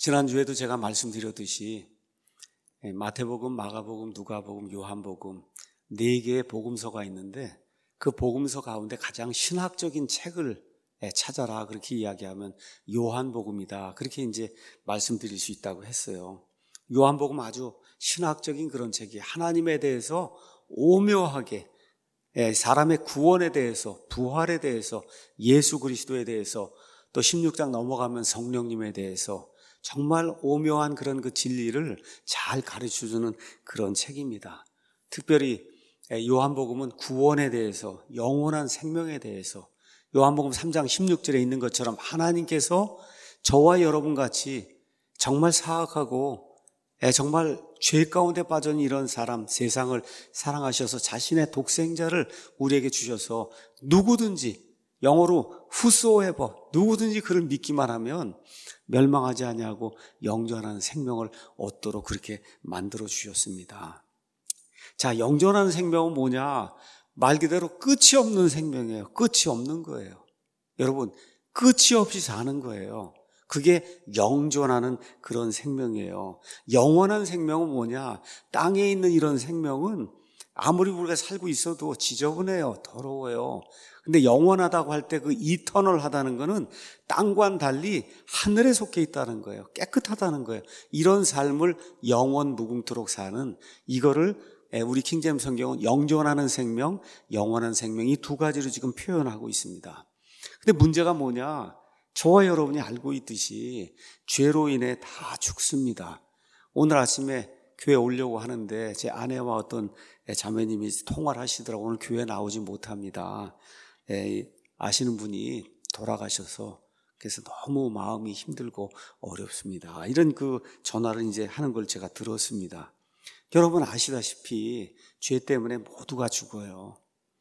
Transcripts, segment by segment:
지난주에도 제가 말씀드렸듯이 마태복음, 마가복음, 누가복음, 요한복음 4개의 복음서가 있는데 그 복음서 가운데 가장 신학적인 책을 찾아라 그렇게 이야기하면 요한복음이다 그렇게 이제 말씀드릴 수 있다고 했어요. 요한복음 아주 신학적인 그런 책이 하나님에 대해서 오묘하게 사람의 구원에 대해서 부활에 대해서 예수 그리스도에 대해서 또 16장 넘어가면 성령님에 대해서 정말 오묘한 그런 그 진리를 잘 가르쳐주는 그런 책입니다. 특별히 요한복음은 구원에 대해서 영원한 생명에 대해서 요한복음 3장 16절에 있는 것처럼 하나님께서 저와 여러분 같이 정말 사악하고 정말 죄 가운데 빠진 이런 사람 세상을 사랑하셔서 자신의 독생자를 우리에게 주셔서 누구든지 영어로 whosoever 누구든지 그를 믿기만 하면 멸망하지 아니하고 영존하는 생명을 얻도록 그렇게 만들어 주셨습니다. 자, 영존하는 생명은 뭐냐? 말 그대로 끝이 없는 생명이에요. 끝이 없는 거예요. 여러분, 끝이 없이 사는 거예요. 그게 영존하는 그런 생명이에요. 영원한 생명은 뭐냐? 땅에 있는 이런 생명은 아무리 우리가 살고 있어도 지저분해요. 더러워요. 근데 영원하다고 할 때 그 이터널하다는 거는 땅과는 달리 하늘에 속해 있다는 거예요. 깨끗하다는 거예요. 이런 삶을 영원 무궁토록 사는 이거를 우리 킹제임스 성경은 영존하는 생명, 영원한 생명 이 두 가지로 지금 표현하고 있습니다. 근데 문제가 뭐냐? 저와 여러분이 알고 있듯이 죄로 인해 다 죽습니다. 오늘 아침에 교회 오려고 하는데 제 아내와 어떤 자매님이 통화를 하시더라고요. 오늘 교회 나오지 못합니다. 아시는 분이 돌아가셔서 그래서 너무 마음이 힘들고 어렵습니다. 이런 그 전화를 이제 하는 걸 제가 들었습니다. 여러분 아시다시피 죄 때문에 모두가 죽어요.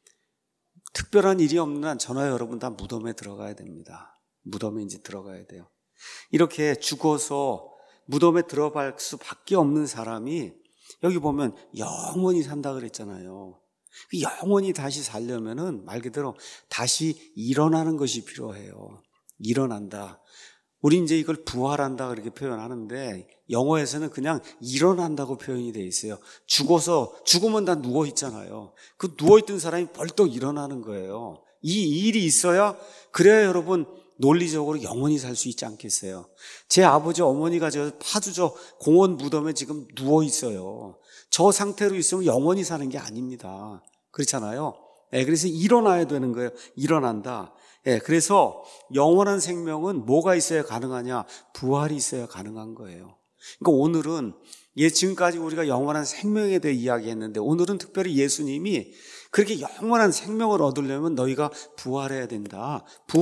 특별한 일이 없는 한 저나 여러분 다 무덤에 들어가야 됩니다. 무덤에 이제 들어가야 돼요. 이렇게 죽어서 무덤에 들어갈 수밖에 없는 사람이 여기 보면 영원히 산다 그랬잖아요. 영원히 다시 살려면은 말 그대로 다시 일어나는 것이 필요해요. 일어난다. 우리 이제 이걸 부활한다 그렇게 표현하는데 영어에서는 그냥 일어난다고 표현이 돼 있어요. 죽으면 다 누워 있잖아요. 그 누워 있던 사람이 벌떡 일어나는 거예요. 이 일이 있어야 그래야 여러분 논리적으로 영원히 살 수 있지 않겠어요? 제 아버지 어머니가 저 파주 공원 무덤에 지금 누워 있어요. 저 상태로 있으면 영원히 사는 게 아닙니다. 그렇잖아요. 그래서 일어나야 되는 거예요. 일어난다. 그래서 영원한 생명은 뭐가 있어야 가능하냐? 부활이 있어야 가능한 거예요. 그러니까 오늘은 지금까지 우리가 영원한 생명에 대해 이야기했는데 오늘은 특별히 예수님이 그렇게 영원한 생명을 얻으려면 너희가 부활해야 된다.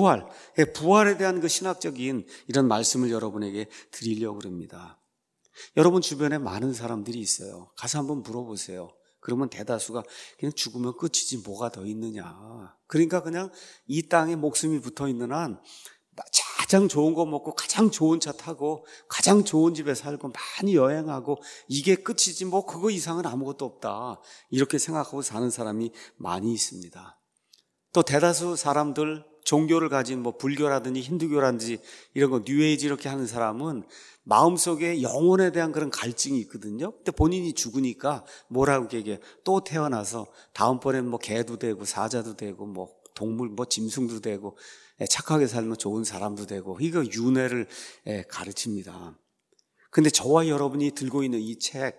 부활에 대한 그 신학적인 이런 말씀을 여러분에게 드리려고 합니다. 여러분 주변에 많은 사람들이 있어요. 가서 한번 물어보세요. 그러면 대다수가 그냥 죽으면 끝이지 뭐가 더 있느냐. 그러니까 그냥 이 땅에 목숨이 붙어 있는 한 가장 좋은 거 먹고 가장 좋은 차 타고 가장 좋은 집에 살고 많이 여행하고 이게 끝이지 뭐 그거 이상은 아무것도 없다. 이렇게 생각하고 사는 사람이 많이 있습니다. 또 대다수 사람들 종교를 가진 뭐 불교라든지 힌두교라든지 이런 거 뉴에이지 이렇게 하는 사람은 마음속에 영혼에 대한 그런 갈증이 있거든요. 근데 본인이 죽으니까 뭐라고 얘기해요? 또 태어나서 다음번엔 뭐 개도 되고 사자도 되고 뭐 동물 뭐 짐승도 되고 착하게 살면 좋은 사람도 되고 이거 윤회를 가르칩니다. 근데 저와 여러분이 들고 있는 이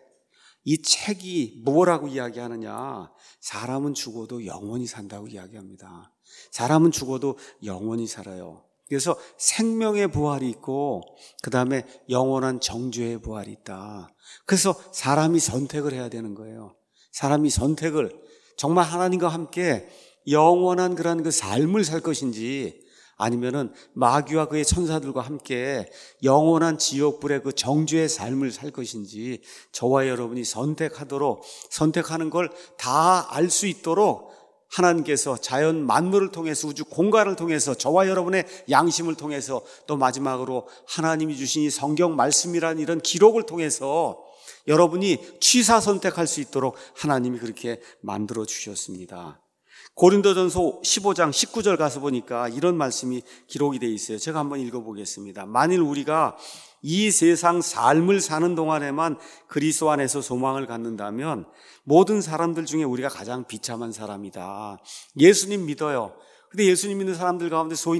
책이 뭐라고 이야기하느냐? 사람은 죽어도 영원히 산다고 이야기합니다. 사람은 죽어도 영원히 살아요. 그래서 생명의 부활이 있고 그 다음에 영원한 정죄의 부활이 있다. 그래서 사람이 선택을 해야 되는 거예요. 사람이 선택을 정말 하나님과 함께 영원한 그런 그 삶을 살 것인지 아니면은 마귀와 그의 천사들과 함께 영원한 지옥불의 그 정죄의 삶을 살 것인지 저와 여러분이 선택하는 걸 다 알 수 있도록 하나님께서 자연 만물을 통해서 우주 공간을 통해서 저와 여러분의 양심을 통해서 또 마지막으로 하나님이 주신 이 성경 말씀이라는 이런 기록을 통해서 여러분이 취사 선택할 수 있도록 하나님이 그렇게 만들어 주셨습니다. 고린도전서 15장 19절 가서 보니까 이런 말씀이 기록이 되어 있어요. 제가 한번 읽어보겠습니다. 만일 우리가 이 세상 삶을 사는 동안에만 그리스도 안에서 소망을 갖는다면 모든 사람들 중에 우리가 가장 비참한 사람이다. 예수님 믿어요. 근데 예수님 믿는 사람들 가운데 소위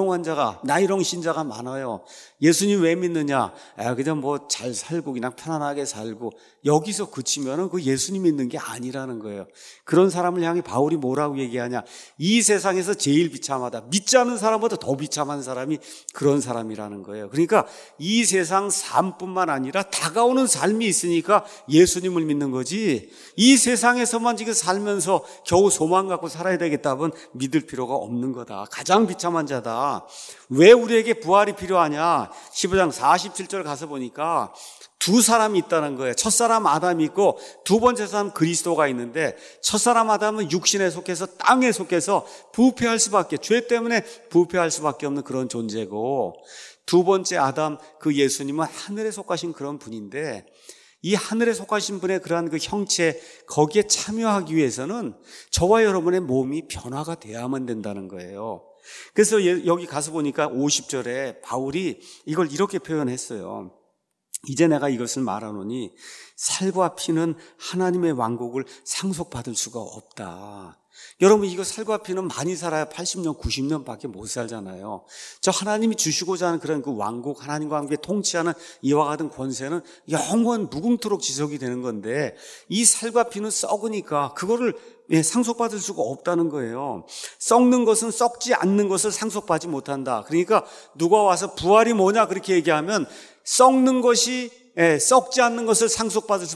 나이롱 신자가 많아요. 예수님 왜 믿느냐? 그냥 뭐 잘 살고 그냥 편안하게 살고 여기서 그치면은 그 예수님 믿는 게 아니라는 거예요. 그런 사람을 향해 바울이 뭐라고 얘기하냐? 이 세상에서 제일 비참하다. 믿지 않는 사람보다 더 비참한 사람이 그런 사람이라는 거예요. 그러니까 이 세상 삶뿐만 아니라 다가오는 삶이 있으니까 예수님을 믿는 거지, 이 세상에서만 지금 살면서 겨우 소망 갖고 살아야 되겠다면 믿을 필요가 없는 거다. 가장 비참한 자다. 왜 우리에게 부활이 필요하냐? 15장 47절 가서 보니까 두 사람이 있다는 거예요. 첫사람 아담이 있고 두 번째 사람 그리스도가 있는데, 첫사람 아담은 육신에 속해서 땅에 속해서 부패할 수밖에, 죄 때문에 부패할 수밖에 없는 그런 존재고, 두 번째 아담 그 예수님은 하늘에 속하신 그런 분인데, 이 하늘에 속하신 분의 그러한 그 형체, 거기에 참여하기 위해서는 저와 여러분의 몸이 변화가 돼야만 된다는 거예요. 그래서 여기 가서 보니까 50절에 바울이 이걸 이렇게 표현했어요. 이제 내가 이것을 말하노니 살과 피는 하나님의 왕국을 상속받을 수가 없다. 여러분, 이거 살과 피는 많이 살아야 80년, 90년밖에 못 살잖아요. 저 하나님이 주시고자 하는 그런 그 왕국, 하나님과 함께 통치하는 이와 같은 권세는 영원 무궁토록 지속이 되는 건데, 이 살과 피는 썩으니까 그거를 상속받을 수가 없다는 거예요. 썩는 것은 썩지 않는 것을 상속받지 못한다. 그러니까 누가 와서 부활이 뭐냐 그렇게 얘기하면, 썩는 것이 썩지 않는 것을 상속받을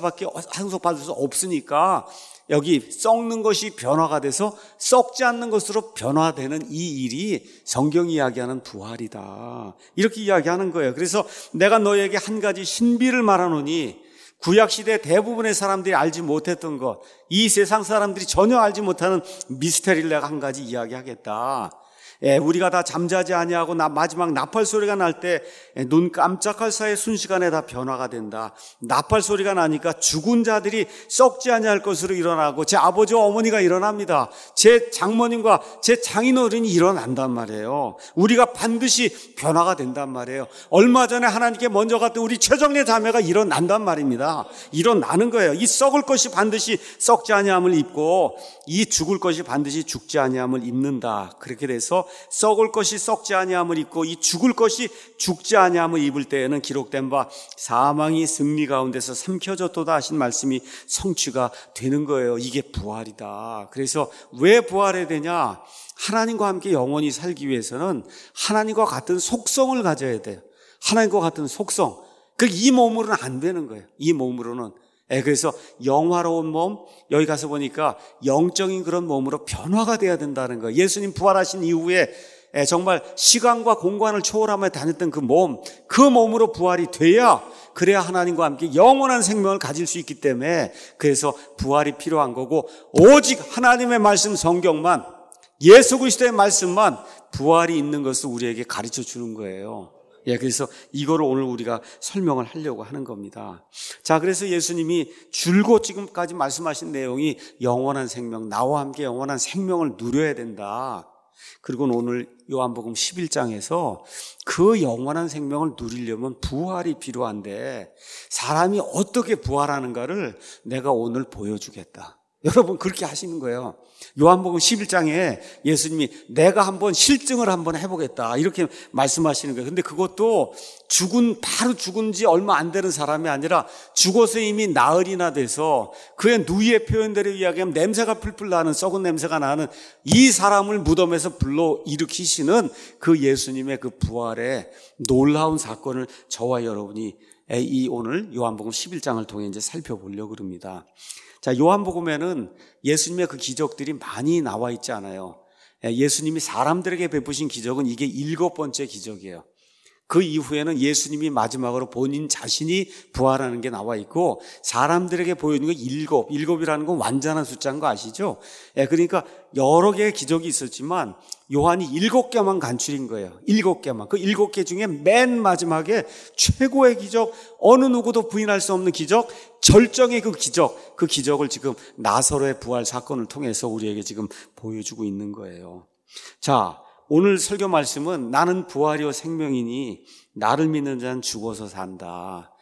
수 없으니까 여기 썩는 것이 변화가 돼서 썩지 않는 것으로 변화되는 이 일이 성경이 이야기하는 부활이다. 이렇게 이야기하는 거예요. 그래서 내가 너에게 한 가지 신비를 말하노니, 구약시대 대부분의 사람들이 알지 못했던 것, 이 세상 사람들이 전혀 알지 못하는 미스터리를 내가 한 가지 이야기하겠다. 우리가 다 잠자지 아니하고 마지막 나팔 소리가 날 때 눈 깜짝할 사이에 순식간에 다 변화가 된다. 나팔 소리가 나니까 죽은 자들이 썩지 아니할 것으로 일어나고 제 아버지와 어머니가 일어납니다. 제 장모님과 제 장인어른이 일어난단 말이에요. 우리가 반드시 변화가 된단 말이에요. 얼마 전에 하나님께 먼저 갔던 우리 최정래 자매가 일어난단 말입니다. 일어나는 거예요. 이 썩을 것이 반드시 썩지 아니함을 입고 이 죽을 것이 반드시 죽지 아니함을 입는다. 그렇게 돼서 썩을 것이 썩지 아니함을 입고 이 죽을 것이 죽지 아니함을 입을 때에는 기록된 바 사망이 승리 가운데서 삼켜졌도다 하신 말씀이 성취가 되는 거예요. 이게 부활이다. 그래서 왜 부활해야 되냐? 하나님과 함께 영원히 살기 위해서는 하나님과 같은 속성을 가져야 돼요. 하나님과 같은 속성. 이 몸으로는 안 되는 거예요. 이 몸으로는. 그래서 영화로운 몸, 여기 가서 보니까 영적인 그런 몸으로 변화가 돼야 된다는 거예요. 예수님 부활하신 이후에 정말 시간과 공간을 초월하며 다녔던 그 몸으로 부활이 돼야, 그래야 하나님과 함께 영원한 생명을 가질 수 있기 때문에, 그래서 부활이 필요한 거고, 오직 하나님의 말씀 성경만, 예수 그리스도의 말씀만 부활이 있는 것을 우리에게 가르쳐 주는 거예요. 그래서 이거를 오늘 우리가 설명을 하려고 하는 겁니다. 자, 그래서 예수님이 줄곧 지금까지 말씀하신 내용이 영원한 생명, 나와 함께 영원한 생명을 누려야 된다. 그리고 오늘 요한복음 11장에서 그 영원한 생명을 누리려면 부활이 필요한데, 사람이 어떻게 부활하는가를 내가 오늘 보여주겠다. 여러분, 그렇게 하시는 거예요. 요한복음 11장에 예수님이 내가 한번 실증을 한번 해보겠다 이렇게 말씀하시는 거예요. 근데 그것도 바로 죽은 지 얼마 안 되는 사람이 아니라 죽어서 이미 나흘이나 돼서 그의 누이의 표현대로 이야기하면 냄새가 풀풀 나는, 썩은 냄새가 나는 이 사람을 무덤에서 불러 일으키시는 그 예수님의 그 부활의 놀라운 사건을 저와 여러분이 오늘 요한복음 11장을 통해 이제 살펴보려고 합니다. 자, 요한복음에는 예수님의 그 기적들이 많이 나와 있지 않아요. 예수님이 사람들에게 베푸신 기적은 이게 7번째 기적이에요. 그 이후에는 예수님이 마지막으로 본인 자신이 부활하는 게 나와 있고 사람들에게 보여주는 게 일곱이라는 건 완전한 숫자인 거 아시죠? 그러니까 여러 개의 기적이 있었지만 요한이 7개만 간추린 거예요. 7개만. 그 7개 중에 맨 마지막에 최고의 기적, 어느 누구도 부인할 수 없는 기적, 절정의 그 기적을 지금 나사로의 부활 사건을 통해서 우리에게 지금 보여주고 있는 거예요. 자, 오늘 설교 말씀은 나는 부활이요 생명이니 나를 믿는 자는 죽어도 산다.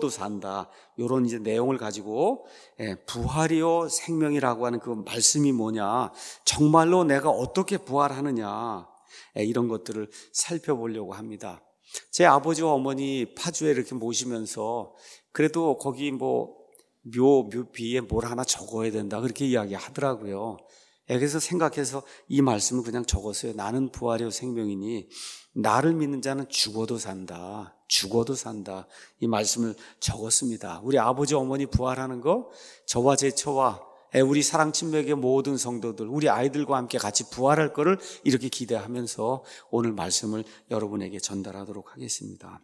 이런 이제 내용을 가지고 부활이요 생명이라고 하는 그 말씀이 뭐냐, 정말로 내가 어떻게 부활하느냐, 이런 것들을 살펴보려고 합니다. 제 아버지와 어머니 파주에 이렇게 모시면서 그래도 거기 묘비에 뭘 하나 적어야 된다 그렇게 이야기하더라고요. 그래서 생각해서 이 말씀을 그냥 적었어요. 나는 부활이요 생명이니 나를 믿는 자는 죽어도 산다. 이 말씀을 적었습니다. 우리 아버지 어머니 부활하는 거 저와 제처와 우리 사랑 친맥의 모든 성도들, 우리 아이들과 함께 같이 부활할 거를 이렇게 기대하면서 오늘 말씀을 여러분에게 전달하도록 하겠습니다.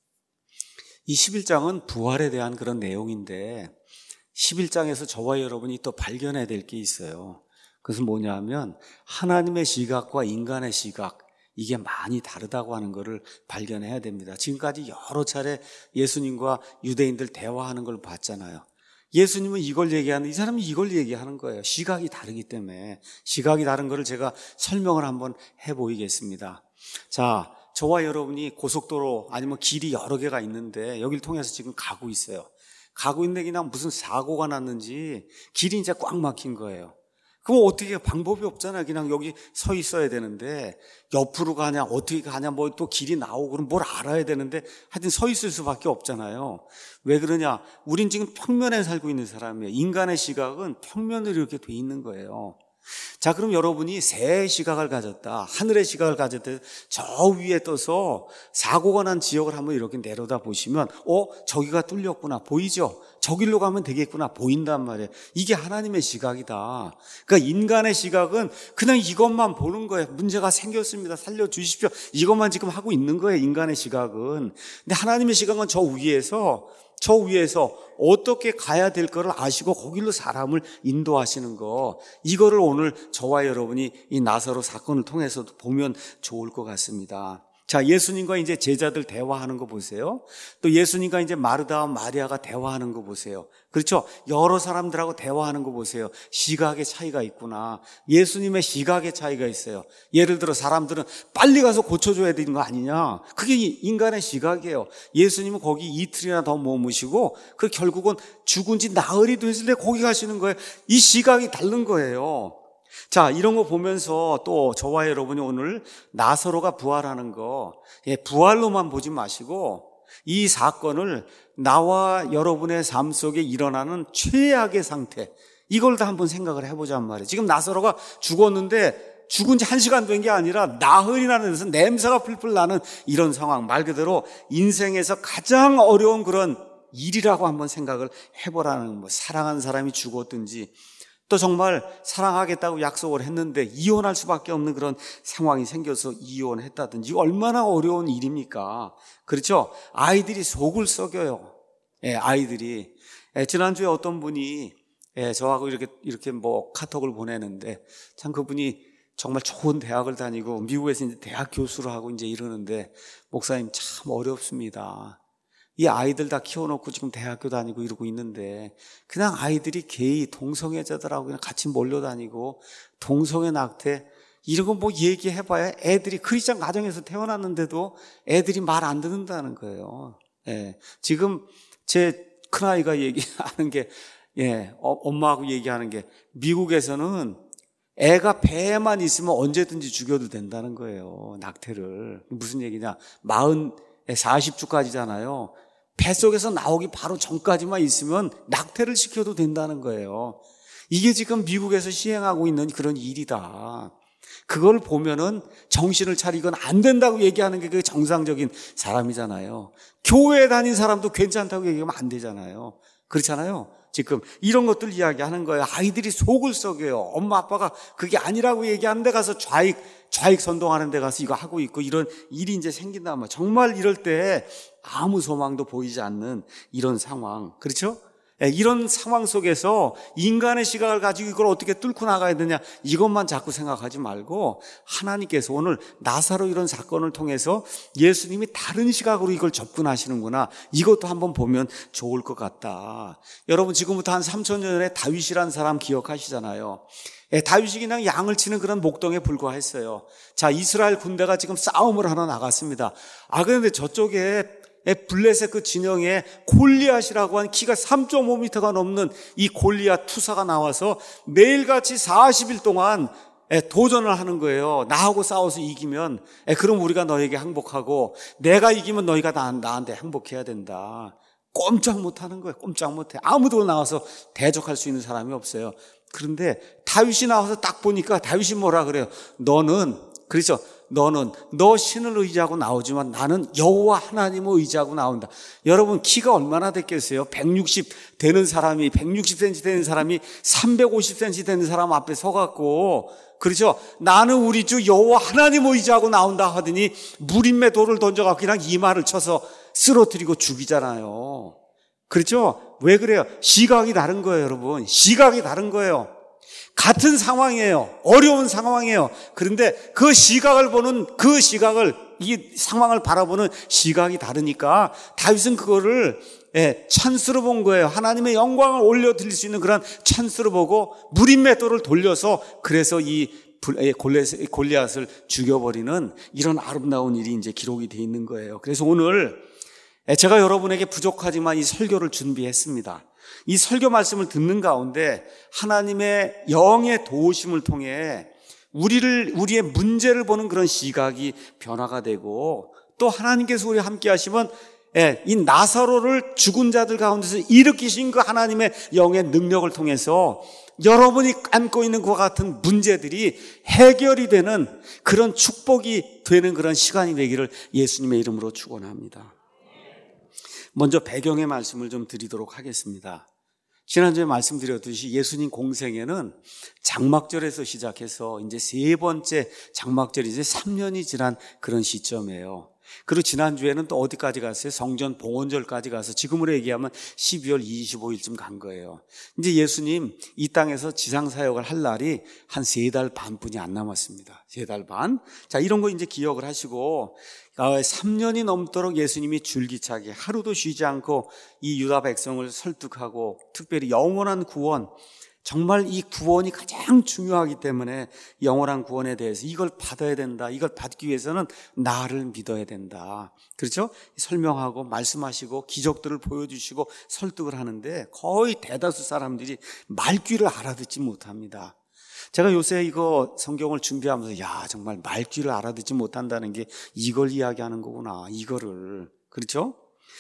이 11장은 부활에 대한 그런 내용인데 11장에서 저와 여러분이 또 발견해야 될 게 있어요. 그것은 뭐냐 하면 하나님의 시각과 인간의 시각, 이게 많이 다르다고 하는 것을 발견해야 됩니다. 지금까지 여러 차례 예수님과 유대인들 대화하는 걸 봤잖아요. 예수님은 이걸 얘기하는데 이 사람이 이걸 얘기하는 거예요. 시각이 다르기 때문에. 시각이 다른 것을 제가 설명을 한번 해보이겠습니다. 자, 저와 여러분이 고속도로 아니면 길이 여러 개가 있는데 여기를 통해서 지금 가고 있어요. 가고 있는데 그냥 무슨 사고가 났는지 길이 이제 꽉 막힌 거예요. 그럼 어떻게 방법이 없잖아요. 그냥 여기 서 있어야 되는데 옆으로 가냐 어떻게 가냐 또 길이 나오고 그럼 뭘 알아야 되는데 하여튼 서 있을 수밖에 없잖아요. 왜 그러냐? 우린 지금 평면에 살고 있는 사람이에요. 인간의 시각은 평면으로 이렇게 돼 있는 거예요. 자, 그럼 여러분이 새의 시각을 가졌다, 하늘의 시각을 가졌다, 저 위에 떠서 사고가 난 지역을 한번 이렇게 내려다 보시면 저기가 뚫렸구나 보이죠? 저길로 가면 되겠구나 보인단 말이에요. 이게 하나님의 시각이다. 그러니까 인간의 시각은 그냥 이것만 보는 거예요. 문제가 생겼습니다, 살려주십시오, 이것만 지금 하고 있는 거예요, 인간의 시각은. 근데 하나님의 시각은 저 위에서 어떻게 가야 될 거를 아시고 거길로 사람을 인도하시는 거, 이거를 오늘 저와 여러분이 이 나사로 사건을 통해서도 보면 좋을 것 같습니다. 자, 예수님과 이제 제자들 대화하는 거 보세요. 또 예수님과 이제 마르다와 마리아가 대화하는 거 보세요. 그렇죠? 여러 사람들하고 대화하는 거 보세요. 시각의 차이가 있구나. 예수님의 시각의 차이가 있어요. 예를 들어 사람들은 빨리 가서 고쳐줘야 되는 거 아니냐, 그게 인간의 시각이에요. 예수님은 거기 이틀이나 더 머무시고 그 결국은 죽은 지 나흘이 됐을 때 거기 가시는 거예요. 이 시각이 다른 거예요. 자, 이런 거 보면서 또 저와 여러분이 오늘 나사로가 부활하는 거, 부활로만 보지 마시고 이 사건을 나와 여러분의 삶 속에 일어나는 최악의 상태, 이걸 다 한번 생각을 해보자는 말이에요. 지금 나사로가 죽었는데 죽은 지 1시간 된 게 아니라 나흘이나 돼서 냄새가 풀풀 나는 이런 상황, 말 그대로 인생에서 가장 어려운 그런 일이라고 한번 생각을 해보라는, 사랑하는 사람이 죽었든지 또 정말 사랑하겠다고 약속을 했는데 이혼할 수밖에 없는 그런 상황이 생겨서 이혼했다든지, 얼마나 어려운 일입니까? 그렇죠? 아이들이 속을 썩여요. 아이들이. 지난주에 어떤 분이 저하고 이렇게 카톡을 보내는데, 참 그분이 정말 좋은 대학을 다니고 미국에서 이제 대학 교수를 하고 이제 이러는데, 목사님 참 어렵습니다. 이 아이들 다 키워놓고 지금 대학교 다니고 이러고 있는데 그냥 아이들이 게이 동성애자들하고 그냥 같이 몰려다니고 동성애 낙태 이런 거 얘기해봐야 애들이 크리스찬 가정에서 태어났는데도 애들이 말 안 듣는다는 거예요. 지금 제 큰아이가 얘기하는 게, 엄마하고 얘기하는 게, 미국에서는 애가 배에만 있으면 언제든지 죽여도 된다는 거예요, 낙태를. 무슨 얘기냐, 40주까지잖아요. 뱃속에서 나오기 바로 전까지만 있으면 낙태를 시켜도 된다는 거예요. 이게 지금 미국에서 시행하고 있는 그런 일이다. 그걸 보면은 정신을 차리건 안 된다고 얘기하는 게 그게 정상적인 사람이잖아요. 교회 다닌 사람도 괜찮다고 얘기하면 안 되잖아요. 그렇잖아요. 지금 이런 것들 이야기하는 거예요. 아이들이 속을 썩여요. 엄마 아빠가 그게 아니라고 얘기하는 데 가서 좌익 선동하는 데 가서 이거 하고 있고, 이런 일이 이제 생긴단 말이에요. 정말 이럴 때 아무 소망도 보이지 않는 이런 상황, 그렇죠? 이런 상황 속에서 인간의 시각을 가지고 이걸 어떻게 뚫고 나가야 되냐, 이것만 자꾸 생각하지 말고 하나님께서 오늘 나사로 이런 사건을 통해서 예수님이 다른 시각으로 이걸 접근하시는구나, 이것도 한번 보면 좋을 것 같다. 여러분, 지금부터 한 3,000년 전에 다윗이라는 사람 기억하시잖아요. 다윗이 그냥 양을 치는 그런 목동에 불과했어요. 자, 이스라엘 군대가 지금 싸움을 하러 나갔습니다. 그런데 저쪽에 블레셋 그 진영에 골리앗이라고 한 키가 3.5m가 넘는 이 골리앗 투사가 나와서 매일같이 40일 동안 도전을 하는 거예요. 나하고 싸워서 이기면 그럼 우리가 너에게 항복하고, 내가 이기면 너희가 나한테 항복해야 된다. 꼼짝 못하는 거예요. 꼼짝 못해. 아무도 나와서 대적할 수 있는 사람이 없어요. 그런데 다윗이 나와서 딱 보니까 다윗이 뭐라 그래요? 그렇죠? 너는 너 신을 의지하고 나오지만 나는 여호와 하나님을 의지하고 나온다. 여러분, 키가 얼마나 됐겠어요? 160 되는 사람이, 160cm 되는 사람이 350cm 되는 사람 앞에 서갖고, 그렇죠? 나는 우리 주 여호와 하나님을 의지하고 나온다 하더니 무림의 돌을 던져갖고 그냥 이마를 쳐서 쓰러뜨리고 죽이잖아요. 그렇죠? 왜 그래요? 시각이 다른 거예요, 여러분. 시각이 다른 거예요. 같은 상황이에요. 어려운 상황이에요. 그런데 그 시각을 이 상황을 바라보는 시각이 다르니까 다윗은 그거를 찬스로 본 거예요. 하나님의 영광을 올려드릴 수 있는 그런 찬스로 보고 무림맷돌을 돌려서, 그래서 이 골리앗을 죽여버리는 이런 아름다운 일이 이제 기록이 되어 있는 거예요. 그래서 오늘 제가 여러분에게 부족하지만 이 설교를 준비했습니다. 이 설교 말씀을 듣는 가운데 하나님의 영의 도우심을 통해 우리의 문제를 보는 그런 시각이 변화가 되고, 또 하나님께서 우리와 함께 하시면 이 나사로를 죽은 자들 가운데서 일으키신 그 하나님의 영의 능력을 통해서 여러분이 안고 있는 그와 같은 문제들이 해결이 되는 그런 축복이 되는 그런 시간이 되기를 예수님의 이름으로 축원합니다. 먼저 배경의 말씀을 좀 드리도록 하겠습니다. 지난주에 말씀드렸듯이 예수님 공생애는 장막절에서 시작해서 이제 세 번째 장막절이 이제 3년이 지난 그런 시점이에요. 그리고 지난주에는 또 어디까지 갔어요? 성전 봉헌절까지 가서 지금으로 얘기하면 12월 25일쯤 간 거예요. 이제 예수님 이 땅에서 지상사역을 할 날이 한 3달 반뿐이 안 남았습니다. 3달 반. 자, 이런 거 이제 기억을 하시고, 3년이 넘도록 예수님이 줄기차게 하루도 쉬지 않고 이 유다 백성을 설득하고, 특별히 영원한 구원, 정말 이 구원이 가장 중요하기 때문에 영원한 구원에 대해서 이걸 받아야 된다, 이걸 받기 위해서는 나를 믿어야 된다, 그렇죠? 설명하고 말씀하시고 기적들을 보여주시고 설득을 하는데 거의 대다수 사람들이 말귀를 알아듣지 못합니다. 제가 요새 이거 성경을 준비하면서 정말 말귀를 알아듣지 못한다는 게 이걸 이야기하는 거구나, 이거를. 그렇죠?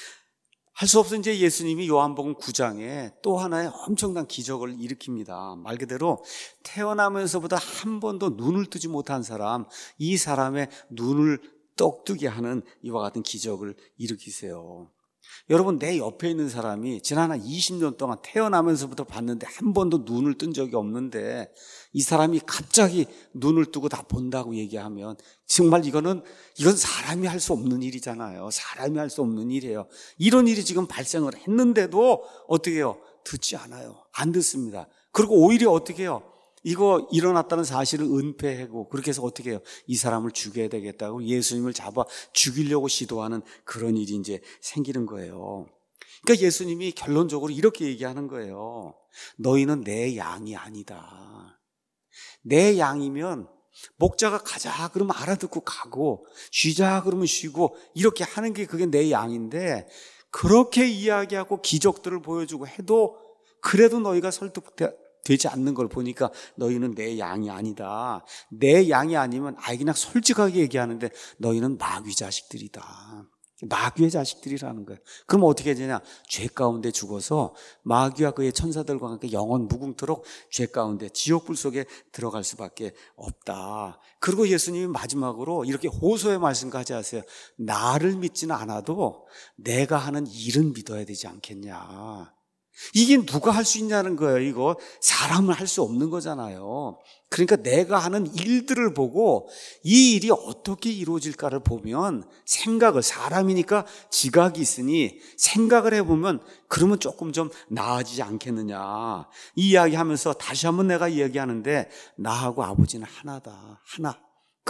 할 수 없어 이제 예수님이 요한복음 9장에 또 하나의 엄청난 기적을 일으킵니다. 말 그대로 태어나면서부터 한 번도 눈을 뜨지 못한 사람, 이 사람의 눈을 떡뜨게 하는 이와 같은 기적을 일으키세요. 여러분, 내 옆에 있는 사람이 지난 한 20년 동안 태어나면서부터 봤는데 한 번도 눈을 뜬 적이 없는데 이 사람이 갑자기 눈을 뜨고 다 본다고 얘기하면 정말 이건 사람이 할 수 없는 일이잖아요. 사람이 할 수 없는 일이에요. 이런 일이 지금 발생을 했는데도 어떻게 해요? 듣지 않아요. 안 듣습니다. 그리고 오히려 어떻게 해요? 이거 일어났다는 사실을 은폐하고, 그렇게 해서 어떻게 해요? 이 사람을 죽여야 되겠다고 예수님을 잡아 죽이려고 시도하는 그런 일이 이제 생기는 거예요. 그러니까 예수님이 결론적으로 이렇게 얘기하는 거예요. 너희는 내 양이 아니다. 내 양이면 목자가 가자 그러면 알아듣고 가고, 쉬자 그러면 쉬고, 이렇게 하는 게 그게 내 양인데, 그렇게 이야기하고 기적들을 보여주고 해도 그래도 너희가 설득되지 않는 걸 보니까 너희는 내 양이 아니다. 내 양이 아니면 그냥 솔직하게 얘기하는데 너희는 마귀 자식들이다. 마귀의 자식들이라는 거예요. 그럼 어떻게 되냐? 죄 가운데 죽어서 마귀와 그의 천사들과 함께 영원 무궁토록 죄 가운데 지옥불 속에 들어갈 수밖에 없다. 그리고 예수님이 마지막으로 이렇게 호소의 말씀까지 하세요. 나를 믿지는 않아도 내가 하는 일은 믿어야 되지 않겠냐. 이게 누가 할 수 있냐는 거예요. 이거 사람은 할 수 없는 거잖아요. 그러니까 내가 하는 일들을 보고 이 일이 어떻게 이루어질까를 보면 생각을, 사람이니까 지각이 있으니 생각을 해보면 그러면 조금 좀 나아지지 않겠느냐. 이 이야기하면서 다시 한번 내가 이야기하는데 나하고 아버지는 하나다. 하나.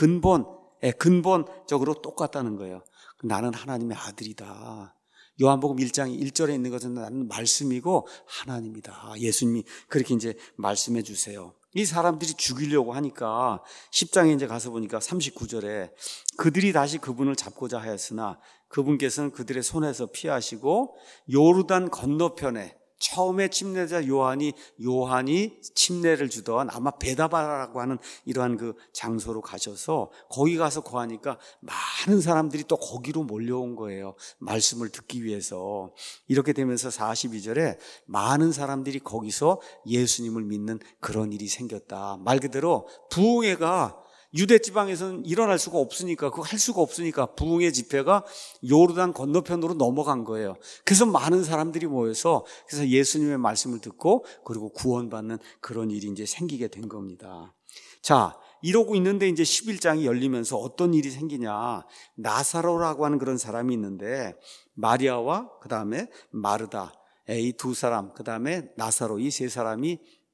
근본적으로 똑같다는 거예요. 나는 하나님의 아들이다. 요한복음 1장 1절에 있는 것은 나는 말씀이고 하나님이다. 예수님이 그렇게 이제 말씀해 주세요. 이 사람들이 죽이려고 하니까 10장에 이제 가서 보니까 39절에 그들이 다시 그분을 잡고자 하였으나 그분께서는 그들의 손에서 피하시고 요르단 건너편에 처음에 침례자 요한이 침례를 주던 아마 베다바라고 하는 이러한 그 장소로 가셔서 거기 가서 거하니까 많은 사람들이 또 거기로 몰려온 거예요. 말씀을 듣기 위해서. 이렇게 되면서 42절에 많은 사람들이 거기서 예수님을 믿는 그런 일이 생겼다. 말 그대로 부흥회가 유대 지방에서는 일어날 수가 없으니까, 그거 할 수가 없으니까 부흥의 집회가 요르단 건너편으로 넘어간 거예요. 그래서 많은 사람들이 모여서 그래서 예수님의 말씀을 듣고 그리고 구원받는 그런 일이 이제 생기게 된 겁니다. 자, 이러고 있는데 이제 11장이 열리면서 어떤 일이 생기냐. 나사로라고 하는 그런 사람이 있는데 마리아와 그 다음에 마르다, 이 두 사람, 그 다음에 나사로, 이 세 사람이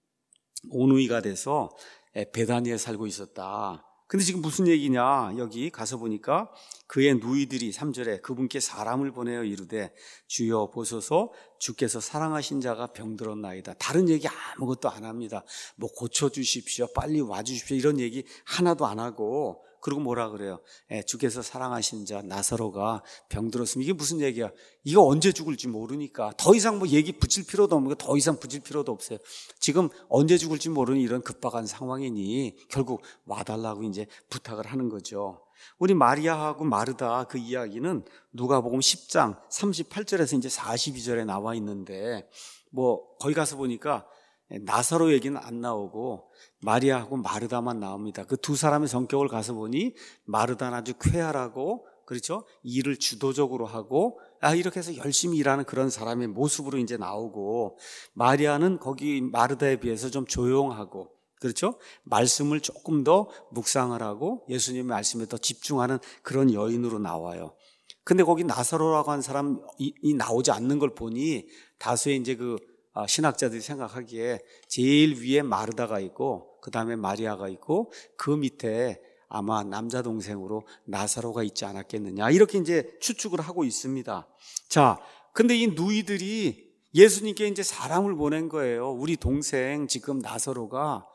온누이가 돼서 베다니에 살고 있었다. 근데 지금 무슨 얘기냐? 여기 가서 보니까 그의 누이들이 3절에 그분께 사람을 보내어 이르되 주여 보소서 주께서 사랑하신 자가 병들었나이다. 다른 얘기 아무것도 안 합니다. 뭐 고쳐주십시오, 빨리 와주십시오, 이런 얘기 하나도 안 하고, 그리고 뭐라 그래요? 주께서 사랑하신 자 나사로가 병들었으면, 이게 무슨 얘기야? 이거 언제 죽을지 모르니까 더 이상 뭐 얘기 붙일 필요도 없는 거, 더 이상 붙일 필요도 없어요. 지금 언제 죽을지 모르는 이런 급박한 상황이니 결국 와달라고 이제 부탁을 하는 거죠. 우리 마리아하고 마르다 그 이야기는 누가복음 10장 38절에서 이제 42절에 나와 있는데, 뭐 거기 가서 보니까 나사로 얘기는 안 나오고 마리아하고 마르다만 나옵니다. 그 두 사람의 성격을 가서 보니 마르다는 아주 쾌활하고, 그렇죠? 일을 주도적으로 하고 이렇게 해서 열심히 일하는 그런 사람의 모습으로 이제 나오고, 마리아는 거기 마르다에 비해서 좀 조용하고, 그렇죠? 말씀을 조금 더 묵상을 하고 예수님의 말씀에 더 집중하는 그런 여인으로 나와요. 근데 거기 나사로라고 하는 사람이 나오지 않는 걸 보니 다수의 이제 그 신학자들이 생각하기에 제일 위에 마르다가 있고 그 다음에 마리아가 있고 그 밑에 아마 남자 동생으로 나사로가 있지 않았겠느냐, 이렇게 이제 추측을 하고 있습니다. 자, 근데 이 누이들이 예수님께 이제 사람을 보낸 거예요. 우리 동생 지금 나사로가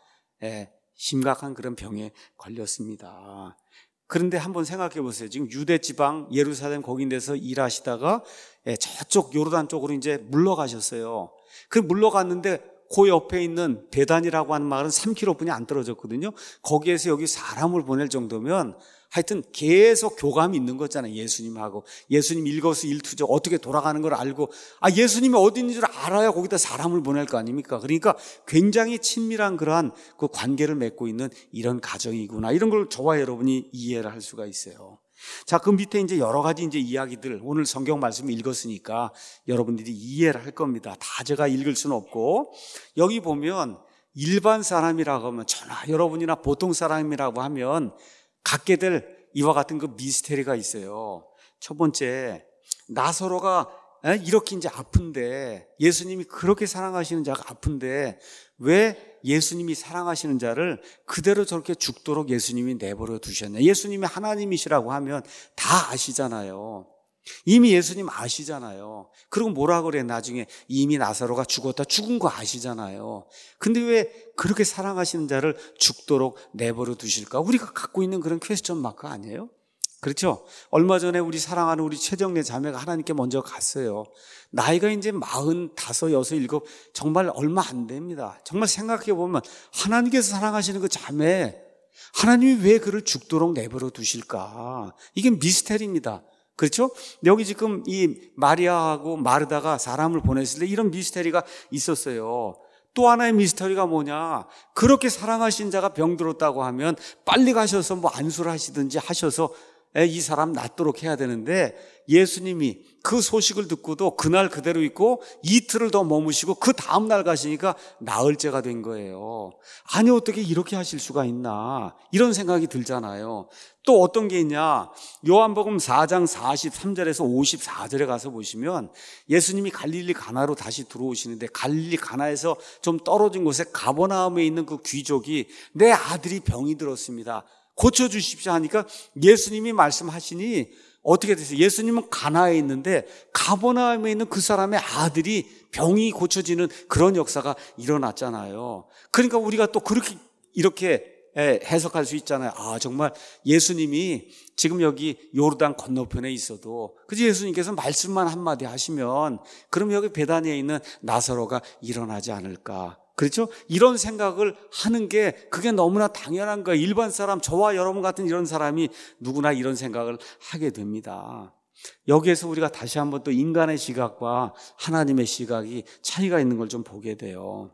심각한 그런 병에 걸렸습니다. 그런데 한번 생각해 보세요. 지금 유대 지방 예루살렘 거기인데서 일하시다가 저쪽 요르단 쪽으로 이제 물러가셨어요. 그 물러갔는데 그 옆에 있는 베단이라고 하는 마을은 3km뿐이 안 떨어졌거든요. 거기에서 여기 사람을 보낼 정도면 하여튼 계속 교감이 있는 거잖아요. 예수님하고. 예수님 일거수일투족 어떻게 돌아가는 걸 알고, 예수님이 어디 있는 줄 알아야 거기다 사람을 보낼 거 아닙니까? 그러니까 굉장히 친밀한 그러한 그 관계를 맺고 있는 이런 가정이구나, 이런 걸 저와 여러분이 이해를 할 수가 있어요. 자, 그 밑에 이제 여러 가지 이제 이야기들, 오늘 성경 말씀을 읽었으니까 여러분들이 이해를 할 겁니다. 다 제가 읽을 수는 없고, 여기 보면 일반 사람이라고 하면, 저나 여러분이나 보통 사람이라고 하면 갖게 될 이와 같은 그 미스테리가 있어요. 첫 번째, 나사로가 이렇게 이제 아픈데, 예수님이 그렇게 사랑하시는 자가 아픈데 왜 예수님이 사랑하시는 자를 그대로 저렇게 죽도록 예수님이 내버려 두셨냐. 예수님이 하나님이시라고 하면 다 아시잖아요. 이미 예수님 아시잖아요. 그리고 뭐라 그래, 나중에 이미 나사로가 죽은 거 아시잖아요. 근데 왜 그렇게 사랑하시는 자를 죽도록 내버려 두실까? 우리가 갖고 있는 그런 퀘스천 마크 아니에요? 그렇죠? 얼마 전에 우리 사랑하는 우리 최정래 자매가 하나님께 먼저 갔어요. 나이가 이제 45, 6, 7, 정말 얼마 안 됩니다. 정말 생각해 보면 하나님께서 사랑하시는 그 자매, 하나님이 왜 그를 죽도록 내버려 두실까? 이게 미스테리입니다. 그렇죠? 여기 지금 이 마리아하고 마르다가 사람을 보냈을 때 이런 미스테리가 있었어요. 또 하나의 미스터리가 뭐냐, 그렇게 사랑하신 자가 병들었다고 하면 빨리 가셔서 뭐 안수를 하시든지 하셔서 이 사람 낫도록 해야 되는데 예수님이 그 소식을 듣고도 그날 그대로 있고 이틀을 더 머무시고 그 다음날 가시니까 나흘째가 된 거예요. 아니 어떻게 이렇게 하실 수가 있나 이런 생각이 들잖아요. 또 어떤 게 있냐, 요한복음 4장 43절에서 54절에 가서 보시면 예수님이 갈릴리 가나로 다시 들어오시는데 갈릴리 가나에서 좀 떨어진 곳에 가버나움에 있는 그 귀족이 내 아들이 병이 들었습니다, 고쳐주십시오 하니까 예수님이 말씀하시니 어떻게 됐어요? 예수님은 가나에 있는데 가버나움에 있는 그 사람의 아들이 병이 고쳐지는 그런 역사가 일어났잖아요. 그러니까 우리가 또 그렇게 이렇게 해석할 수 있잖아요. 아, 정말 예수님이 지금 여기 요르단 건너편에 있어도 그저 예수님께서 말씀만 한마디 하시면 그럼 여기 베다니에 있는 나사로가 일어나지 않을까. 그렇죠? 이런 생각을 하는 게 그게 너무나 당연한 거예요. 일반 사람, 저와 여러분 같은 이런 사람이 누구나 이런 생각을 하게 됩니다. 여기에서 우리가 다시 한번 또 인간의 시각과 하나님의 시각이 차이가 있는 걸 좀 보게 돼요.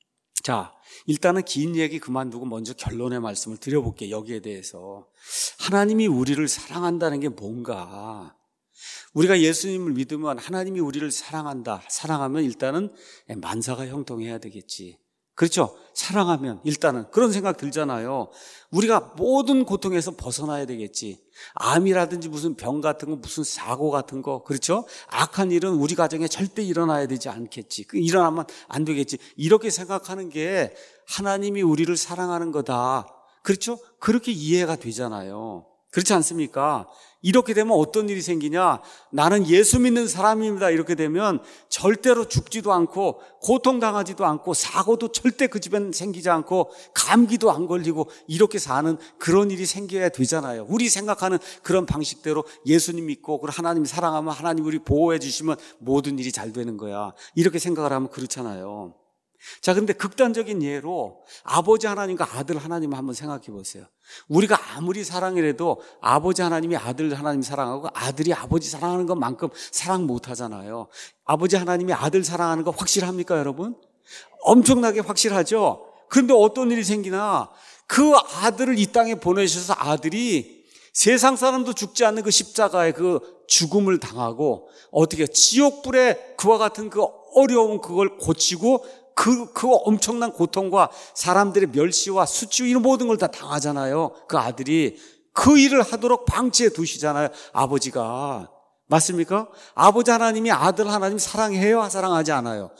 자, 일단은 긴 얘기 그만두고 먼저 결론의 말씀을 드려볼게요. 여기에 대해서 하나님이 우리를 사랑한다는 게 뭔가, 우리가 예수님을 믿으면 하나님이 우리를 사랑한다. 사랑하면 일단은 만사가 형통해야 되겠지. 그렇죠? 사랑하면 일단은 그런 생각 들잖아요. 우리가 모든 고통에서 벗어나야 되겠지. 암이라든지 무슨 병 같은 거, 무슨 사고 같은 거, 그렇죠? 악한 일은 우리 가정에 절대 일어나야 되지 않겠지. 일어나면 안 되겠지. 이렇게 생각하는 게 하나님이 우리를 사랑하는 거다. 그렇죠? 그렇게 이해가 되잖아요. 그렇지 않습니까? 이렇게 되면 어떤 일이 생기냐? 나는 예수 믿는 사람입니다. 이렇게 되면 절대로 죽지도 않고 고통당하지도 않고 사고도 절대 그 집에는 생기지 않고 감기도 안 걸리고 이렇게 사는 그런 일이 생겨야 되잖아요. 우리 생각하는 그런 방식대로 예수님 믿고 그리고 하나님 사랑하면 하나님 우리 보호해 주시면 모든 일이 잘 되는 거야. 이렇게 생각을 하면 그렇잖아요. 자, 그런데 극단적인 예로 아버지 하나님과 아들 하나님을 한번 생각해 보세요. 우리가 아무리 사랑이라도 아버지 하나님이 아들 하나님 사랑하고 아들이 아버지 사랑하는 것만큼 사랑 못 하잖아요. 아버지 하나님이 아들 사랑하는 거 확실합니까, 여러분? 엄청나게 확실하죠? 그런데 어떤 일이 생기나 그 아들을 이 땅에 보내셔서 아들이 세상 사람도 죽지 않는 그 십자가의 그 죽음을 당하고 어떻게 지옥불에 그와 같은 그 어려운 그걸 고치고 그 엄청난 고통과 사람들의 멸시와 수치 이런 모든 걸 다 당하잖아요. 그 아들이 그 일을 하도록 방치해 두시잖아요. 아버지가. 맞습니까? 아버지 하나님이 아들 하나님 사랑해요? 사랑하지 않아요?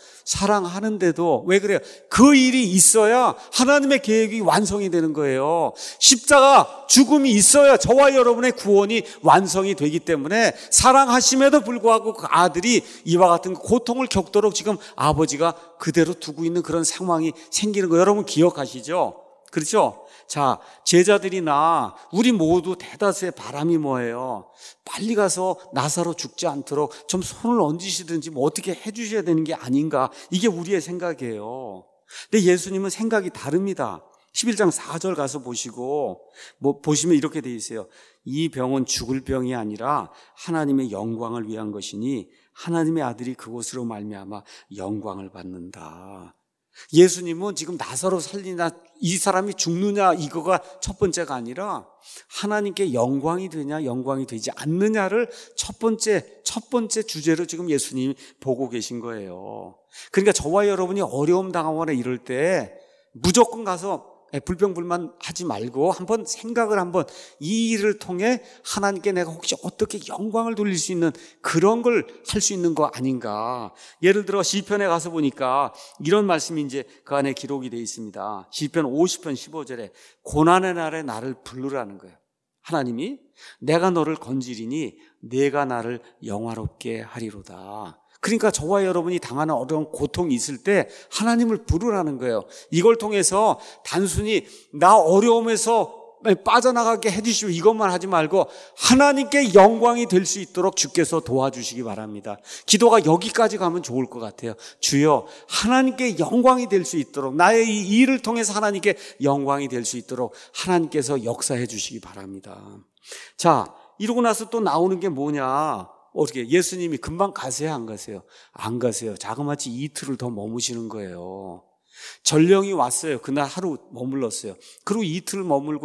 사랑하는데도 왜 그래요? 그 일이 있어야 하나님의 계획이 완성이 되는 거예요. 십자가 죽음이 있어야 저와 여러분의 구원이 완성이 되기 때문에 사랑하심에도 불구하고 그 아들이 이와 같은 고통을 겪도록 지금 아버지가 그대로 두고 있는 그런 상황이 생기는 거 여러분 기억하시죠? 그렇죠? 자, 제자들이나 우리 모두 대다수의 바람이 뭐예요? 빨리 가서 나사로 죽지 않도록 좀 손을 얹으시든지 뭐 어떻게 해주셔야 되는 게 아닌가, 이게 우리의 생각이에요. 근데 예수님은 생각이 다릅니다. 11장 4절 가서 보시고 보시면 이렇게 돼 있어요. 이 병은 죽을 병이 아니라 하나님의 영광을 위한 것이니 하나님의 아들이 그곳으로 말미암아 영광을 받는다. 예수님은 지금 나사로 살리나 이 사람이 죽느냐 이거가 첫 번째가 아니라 하나님께 영광이 되냐 영광이 되지 않느냐를 첫 번째 주제로 지금 예수님이 보고 계신 거예요. 그러니까 저와 여러분이 어려움 당하거나 이럴 때 무조건 가서 불평불만 하지 말고 한번 생각을 이 일을 통해 하나님께 내가 혹시 어떻게 영광을 돌릴 수 있는 그런 걸 할 수 있는 거 아닌가. 예를 들어 시편에 가서 보니까 이런 말씀이 이제 그 안에 기록이 되어 있습니다. 시편 50편 15절에 고난의 날에 나를 부르라는 거예요. 하나님이 내가 너를 건지리니 내가 나를 영화롭게 하리로다. 그러니까 저와 여러분이 당하는 어려운 고통이 있을 때 하나님을 부르라는 거예요. 이걸 통해서 단순히 나 어려움에서 빠져나가게 해주시고 이것만 하지 말고 하나님께 영광이 될 수 있도록 주께서 도와주시기 바랍니다. 기도가 여기까지 가면 좋을 것 같아요. 주여, 하나님께 영광이 될 수 있도록, 나의 이 일을 통해서 하나님께 영광이 될 수 있도록 하나님께서 역사해 주시기 바랍니다. 자, 이러고 나서 또 나오는 게 뭐냐? 어떻게 예수님이 금방 가세요? 안 가세요? 안 가세요. 자그마치 이틀을 더 머무시는 거예요. 전령이 왔어요. 그날 하루 머물렀어요. 그리고 이틀 머물고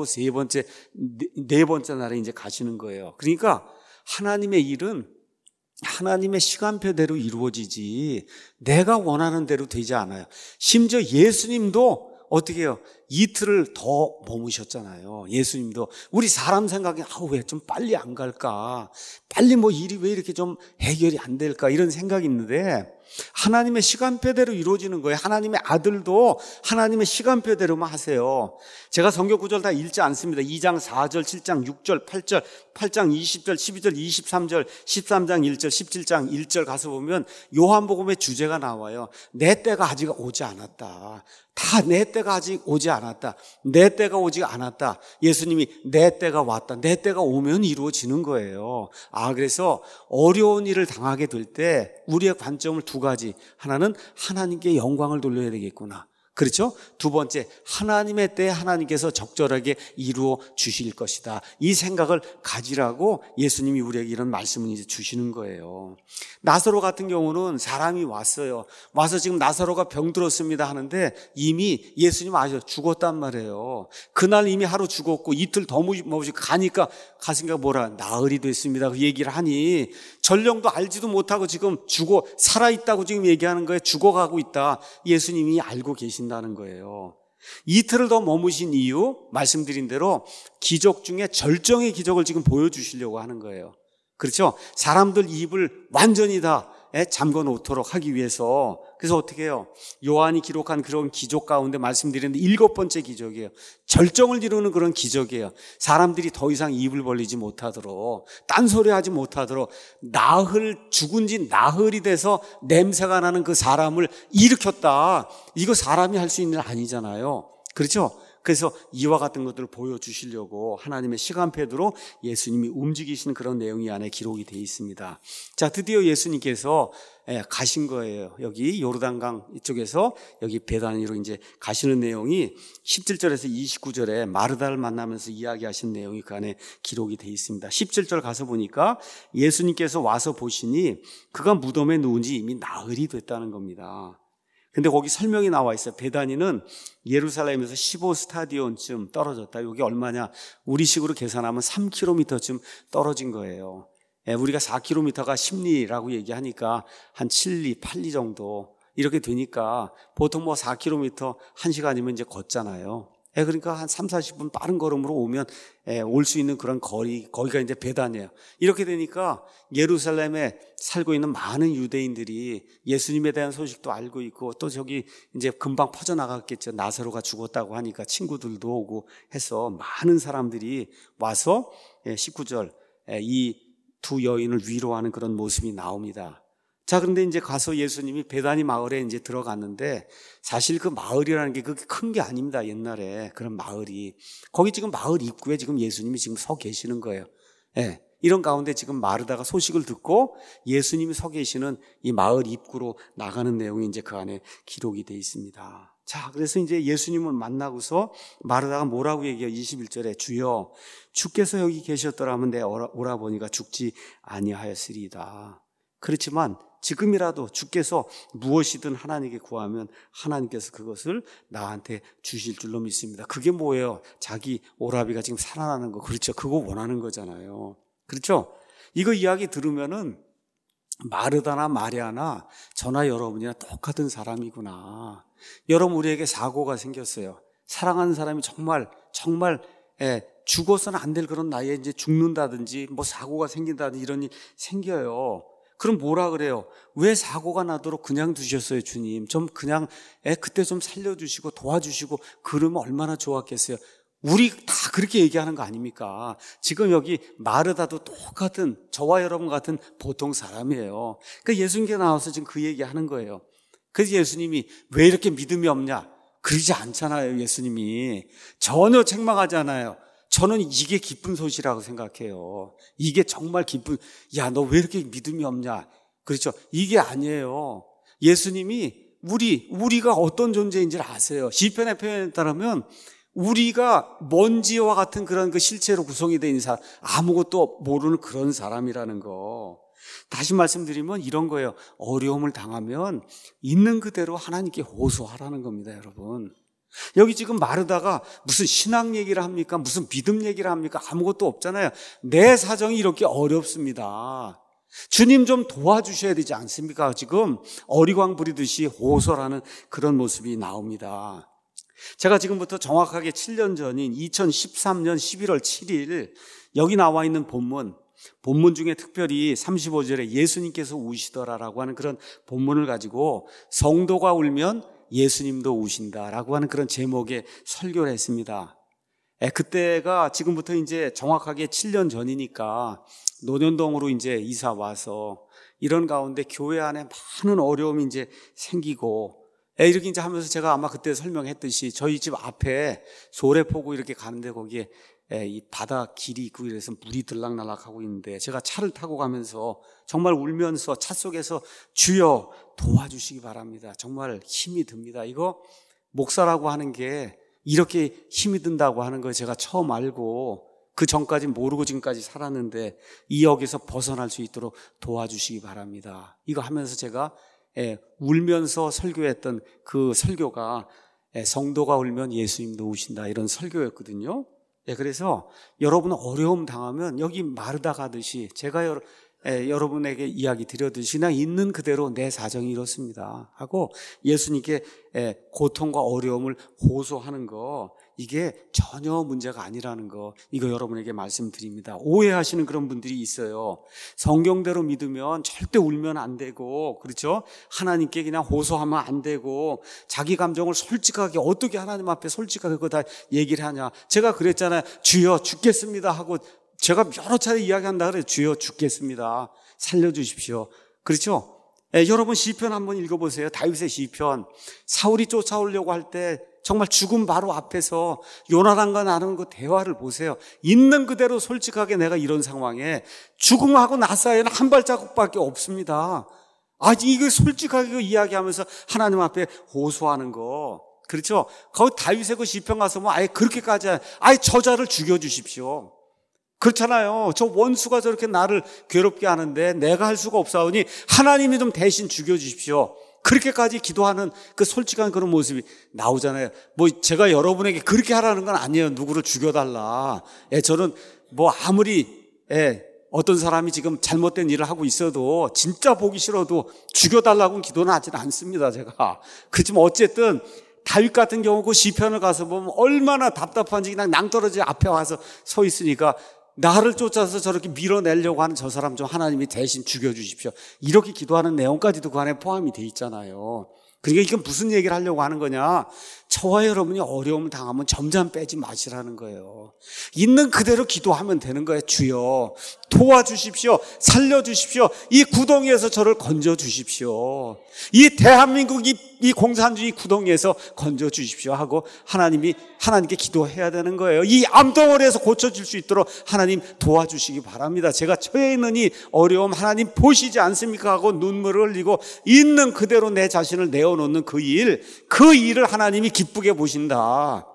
네 번째 날에 이제 가시는 거예요. 그러니까 하나님의 일은 하나님의 시간표대로 이루어지지 내가 원하는 대로 되지 않아요. 심지어 예수님도 어떻게 해요? 이틀을 더 머무셨잖아요. 예수님도 우리 사람 생각에 왜 좀 빨리 안 갈까? 빨리 일이 왜 이렇게 좀 해결이 안 될까? 이런 생각이 있는데 하나님의 시간표대로 이루어지는 거예요. 하나님의 아들도 하나님의 시간표대로만 하세요. 제가 성경 구절 다 읽지 않습니다. 2장 4절, 7장 6절, 8절, 8장 20절, 12절, 23절, 13장 1절, 17장 1절 가서 보면 요한복음의 주제가 나와요. 내 때가 아직 오지 않았다. 다 내 때가 아직 오지 않았다. 내 때가 오지 않았다. 예수님이 내 때가 왔다. 내 때가 오면 이루어지는 거예요. 그래서 어려운 일을 당하게 될 때 우리의 관점을 두 가지. 하나는 하나님께 영광을 돌려야 되겠구나. 그렇죠? 두 번째, 하나님의 때에 하나님께서 적절하게 이루어 주실 것이다. 이 생각을 가지라고 예수님이 우리에게 이런 말씀을 이제 주시는 거예요. 나사로 같은 경우는 사람이 왔어요. 와서 지금 나사로가 병들었습니다 하는데 이미 예수님 아시죠? 죽었단 말이에요. 그날 이미 하루 죽었고 이틀 더 머무시고 가니까 가슴가 나흘이 됐습니다. 그 얘기를 하니 전령도 알지도 못하고 지금 살아있다고 지금 얘기하는 거예요. 죽어가고 있다. 예수님이 알고 계신다는 거예요. 이틀을 더 머무신 이유, 말씀드린 대로 기적 중에 절정의 기적을 지금 보여주시려고 하는 거예요. 그렇죠? 사람들 입을 완전히 다 잠궈 놓도록 하기 위해서. 그래서 어떻게 해요? 요한이 기록한 그런 기적 가운데 말씀드렸는데 7번째 기적이에요. 절정을 이루는 그런 기적이에요. 사람들이 더 이상 입을 벌리지 못하도록, 딴소리하지 못하도록, 죽은 지 나흘이 돼서 냄새가 나는 그 사람을 일으켰다. 이거 사람이 할 수 있는 일 아니잖아요. 그렇죠? 그래서 이와 같은 것들을 보여주시려고 하나님의 시간표대로 예수님이 움직이신 그런 내용이 안에 기록이 되어 있습니다. 자, 드디어 예수님께서 가신 거예요. 여기 요르단강 이쪽에서 여기 베다니로 이제 가시는 내용이 17절에서 29절에 마르다를 만나면서 이야기하신 내용이 그 안에 기록이 되어 있습니다. 17절 가서 보니까 예수님께서 와서 보시니 그가 무덤에 누운 지 이미 나흘이 됐다는 겁니다. 근데 거기 설명이 나와 있어요. 베다니는 예루살렘에서 15스타디온쯤 떨어졌다. 이게 얼마냐? 우리식으로 계산하면 3km쯤 떨어진 거예요. 우리가 4km가 10리라고 얘기하니까 한 7리, 8리 정도 이렇게 되니까 보통 4km 1시간이면 이제 걷잖아요. 그러니까 한 3, 40분 빠른 걸음으로 오면 올 수 있는 그런 거기가 이제 베단이에요. 이렇게 되니까 예루살렘에 살고 있는 많은 유대인들이 예수님에 대한 소식도 알고 있고 또 저기 이제 금방 퍼져나갔겠죠. 나사로가 죽었다고 하니까 친구들도 오고 해서 많은 사람들이 와서 19절 이 두 여인을 위로하는 그런 모습이 나옵니다. 자, 그런데 이제 가서 예수님이 베다니 마을에 이제 들어갔는데 사실 그 마을이라는 게 그렇게 큰 게 아닙니다. 옛날에 그런 마을이. 거기 지금 마을 입구에 지금 예수님이 지금 서 계시는 거예요. 이런 가운데 지금 마르다가 소식을 듣고 예수님이 서 계시는 이 마을 입구로 나가는 내용이 이제 그 안에 기록이 되어 있습니다. 자, 그래서 이제 예수님을 만나고서 마르다가 뭐라고 얘기해요? 21절에 주여 주께서 여기 계셨더라면 내 오라버니가 죽지 아니하였으리이다. 그렇지만 지금이라도 주께서 무엇이든 하나님께 구하면 하나님께서 그것을 나한테 주실 줄로 믿습니다. 그게 뭐예요? 자기 오라비가 지금 살아나는 거. 그렇죠? 그거 원하는 거잖아요. 그렇죠? 이거 이야기 들으면은 마르다나 마리아나 저나 여러분이나 똑같은 사람이구나. 여러분, 우리에게 사고가 생겼어요. 사랑하는 사람이 정말 죽어서는 안 될 그런 나이에 이제 죽는다든지 사고가 생긴다든지 이런 일이 생겨요. 그럼 뭐라 그래요? 왜 사고가 나도록 그냥 두셨어요, 주님? 좀 그냥 그때 좀 살려주시고 도와주시고 그러면 얼마나 좋았겠어요. 우리 다 그렇게 얘기하는 거 아닙니까? 지금 여기 마르다도 똑같은 저와 여러분 같은 보통 사람이에요. 그러니까 예수님께 나와서 지금 그 얘기하는 거예요. 그래서 예수님이 왜 이렇게 믿음이 없냐? 그러지 않잖아요. 예수님이 전혀 책망하지 않아요. 저는 이게 기쁜 소식이라고 생각해요. 이게 정말 기쁜, 야, 너 왜 이렇게 믿음이 없냐? 그렇죠? 이게 아니에요. 예수님이 우리가 어떤 존재인지를 아세요. 시편의 표현에 따르면 우리가 먼지와 같은 그런 그 실체로 구성이 된 사람, 아무것도 모르는 그런 사람이라는 거. 다시 말씀드리면 이런 거예요. 어려움을 당하면 있는 그대로 하나님께 호소하라는 겁니다, 여러분. 여기 지금 마르다가 무슨 신앙 얘기를 합니까? 무슨 믿음 얘기를 합니까? 아무것도 없잖아요. 내 사정이 이렇게 어렵습니다. 주님 좀 도와주셔야 되지 않습니까? 지금 어리광 부리듯이 호소라는 그런 모습이 나옵니다. 제가 지금부터 정확하게 7년 전인 2013년 11월 7일 여기 나와 있는 본문 중에 특별히 35절에 예수님께서 우시더라라고 하는 그런 본문을 가지고 성도가 울면 예수님도 우신다라고 하는 그런 제목의 설교를 했습니다. 그때가 지금부터 이제 정확하게 7년 전이니까 논현동으로 이제 이사 와서 이런 가운데 교회 안에 많은 어려움이 이제 생기고 이렇게 이제 하면서 제가 아마 그때 설명했듯이 저희 집 앞에 소래포구 이렇게 가는데 거기에 이 바다 길이 있고 이래서 물이 들락날락하고 있는데 제가 차를 타고 가면서 정말 울면서 차 속에서 주여 도와주시기 바랍니다. 정말 힘이 듭니다. 이거 목사라고 하는 게 이렇게 힘이 든다고 하는 걸 제가 처음 알고 그 전까지 모르고 지금까지 살았는데 이 역에서 벗어날 수 있도록 도와주시기 바랍니다. 이거 하면서 제가 울면서 설교했던 그 설교가 성도가 울면 예수님도 우신다 이런 설교였거든요. 그래서 여러분 어려움 당하면 여기 마르다 가듯이 제가 여러분에게 이야기 드렸듯이 그냥 있는 그대로 내 사정이 이렇습니다 하고 예수님께 고통과 어려움을 호소하는 거 이게 전혀 문제가 아니라는 거 이거 여러분에게 말씀드립니다. 오해하시는 그런 분들이 있어요. 성경대로 믿으면 절대 울면 안 되고 그렇죠? 하나님께 그냥 호소하면 안 되고 자기 감정을 솔직하게 어떻게 하나님 앞에 솔직하게 그거 다 얘기를 하냐. 제가 그랬잖아요. 주여 죽겠습니다 하고 제가 여러 차례 이야기한다 그래요. 주여 죽겠습니다. 살려주십시오. 그렇죠? 여러분 시편 한번 읽어보세요. 다윗의 시편. 사울이 쫓아오려고 할 때 정말 죽음 바로 앞에서 요나단과 나눈 그 대화를 보세요. 있는 그대로 솔직하게 내가 이런 상황에 죽음하고 나 사이에는 한 발자국밖에 없습니다. 이거 솔직하게 이야기하면서 하나님 앞에 호소하는 거. 그렇죠? 거기 다윗의 그 시편 가서 뭐 아예 그렇게까지 저자를 죽여주십시오. 그렇잖아요. 저 원수가 저렇게 나를 괴롭게 하는데 내가 할 수가 없사오니 하나님이 좀 대신 죽여주십시오. 그렇게까지 기도하는 그 솔직한 그런 모습이 나오잖아요. 뭐 제가 여러분에게 그렇게 하라는 건 아니에요. 누구를 죽여달라. 저는 뭐 아무리 어떤 사람이 지금 잘못된 일을 하고 있어도 진짜 보기 싫어도 죽여달라고는 기도는 하지는 않습니다. 제가. 그렇지만 어쨌든 다윗 같은 경우 그 시편을 가서 보면 얼마나 답답한지 그냥 낭떠러지 앞에 와서 서 있으니까 나를 쫓아서 저렇게 밀어내려고 하는 저 사람 좀 하나님이 대신 죽여주십시오. 이렇게 기도하는 내용까지도 그 안에 포함이 돼 있잖아요. 그러니까 이건 무슨 얘기를 하려고 하는 거냐. 저와 여러분이 어려움을 당하면 점점 빼지 마시라는 거예요. 있는 그대로 기도하면 되는 거예요. 주여 도와주십시오. 살려주십시오. 이 구덩이에서 저를 건져주십시오. 이 대한민국 이 공산주의 구덩이에서 건져주십시오 하고 하나님께 기도해야 되는 거예요. 이 암덩어리에서 고쳐질 수 있도록 하나님 도와주시기 바랍니다. 제가 처해 있는 이 어려움 하나님 보시지 않습니까 하고 눈물을 흘리고 있는 그대로 내 자신을 내어놓는 그 일을 하나님이 기쁘게 보신다.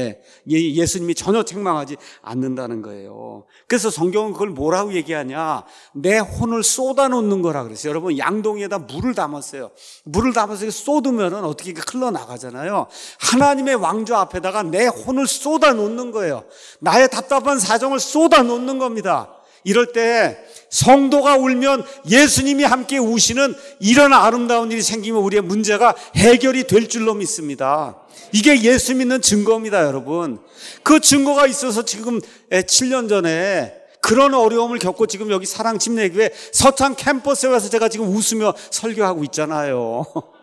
예수님이 전혀 책망하지 않는다는 거예요. 그래서 성경은 그걸 뭐라고 얘기하냐. 내 혼을 쏟아놓는 거라 그랬어요. 여러분 양동이에다 물을 담았어요. 물을 담아서 쏟으면 어떻게 흘러나가잖아요. 하나님의 왕좌 앞에다가 내 혼을 쏟아놓는 거예요. 나의 답답한 사정을 쏟아놓는 겁니다. 이럴 때 성도가 울면 예수님이 함께 우시는 이런 아름다운 일이 생기면 우리의 문제가 해결이 될 줄로 믿습니다. 이게 예수 믿는 증거입니다, 여러분. 그 증거가 있어서 지금 7년 전에 그런 어려움을 겪고 지금 여기 사랑 침례교회 서창 캠퍼스에 와서 제가 지금 웃으며 설교하고 있잖아요.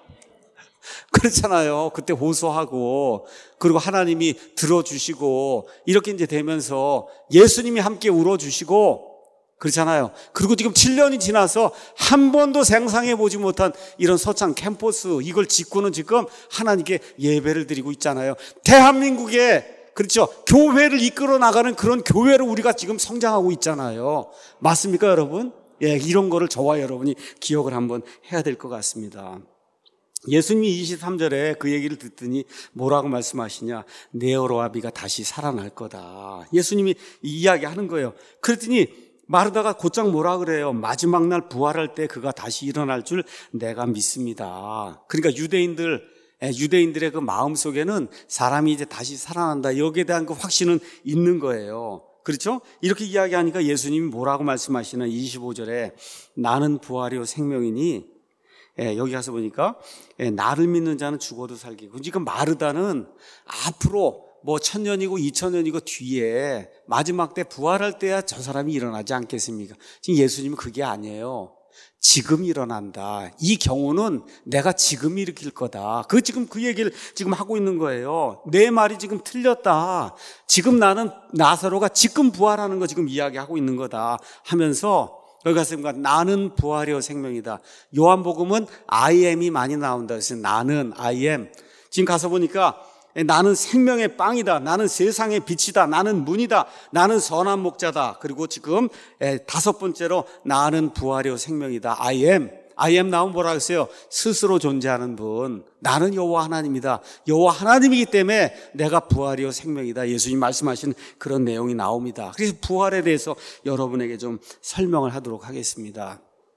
그렇잖아요. 그때 호소하고 그리고 하나님이 들어주시고 이렇게 이제 되면서 예수님이 함께 울어주시고 그렇잖아요. 그리고 지금 7년이 지나서 한 번도 상상해 보지 못한 이런 서창 캠퍼스 이걸 짓고는 지금 하나님께 예배를 드리고 있잖아요. 대한민국에 그렇죠. 교회를 이끌어 나가는 그런 교회로 우리가 지금 성장하고 있잖아요. 맞습니까, 여러분? 이런 거를 저와 여러분이 기억을 한번 해야 될 것 같습니다. 예수님이 23절에 그 얘기를 듣더니 뭐라고 말씀하시냐. 네오로아비가 다시 살아날 거다. 예수님이 이야기하는 거예요. 그랬더니 마르다가 곧장 뭐라 그래요? 마지막 날 부활할 때 그가 다시 일어날 줄 내가 믿습니다. 그러니까 유대인들의 그 마음속에는 사람이 이제 다시 살아난다, 여기에 대한 그 확신은 있는 거예요. 그렇죠? 이렇게 이야기하니까 예수님이 뭐라고 말씀하시는 25절에 나는 부활이요 생명이니, 여기 가서 보니까 나를 믿는 자는 죽어도 살기고, 지금 마르다는 앞으로 뭐 1000년이고 2000년이고 뒤에 마지막 때 부활할 때야 저 사람이 일어나지 않겠습니까? 지금 예수님은 그게 아니에요. 지금 일어난다. 이 경우는 내가 지금 일으킬 거다. 지금 그 얘기를 지금 하고 있는 거예요. 내 말이 지금 틀렸다. 지금 나는 나사로가 지금 부활하는 거 지금 이야기하고 있는 거다 하면서, 여기 가서 나는 부활이요 생명이다. 요한복음은 I am이 많이 나온다. 그래서 나는 I am. 지금 가서 보니까 나는 생명의 빵이다. 나는 세상의 빛이다. 나는 문이다. 나는 선한 목자다. 그리고 지금 5번째로 나는 부활이요 생명이다. I am 나오면 뭐라 했어요? 스스로 존재하는 분. 나는 여호와 하나님이다. 여호와 하나님이기 때문에 내가 부활이요 생명이다. 예수님 말씀하시는 그런 내용이 나옵니다. 그래서 부활에 대해서 여러분에게 좀 설명을 하도록 하겠습니다.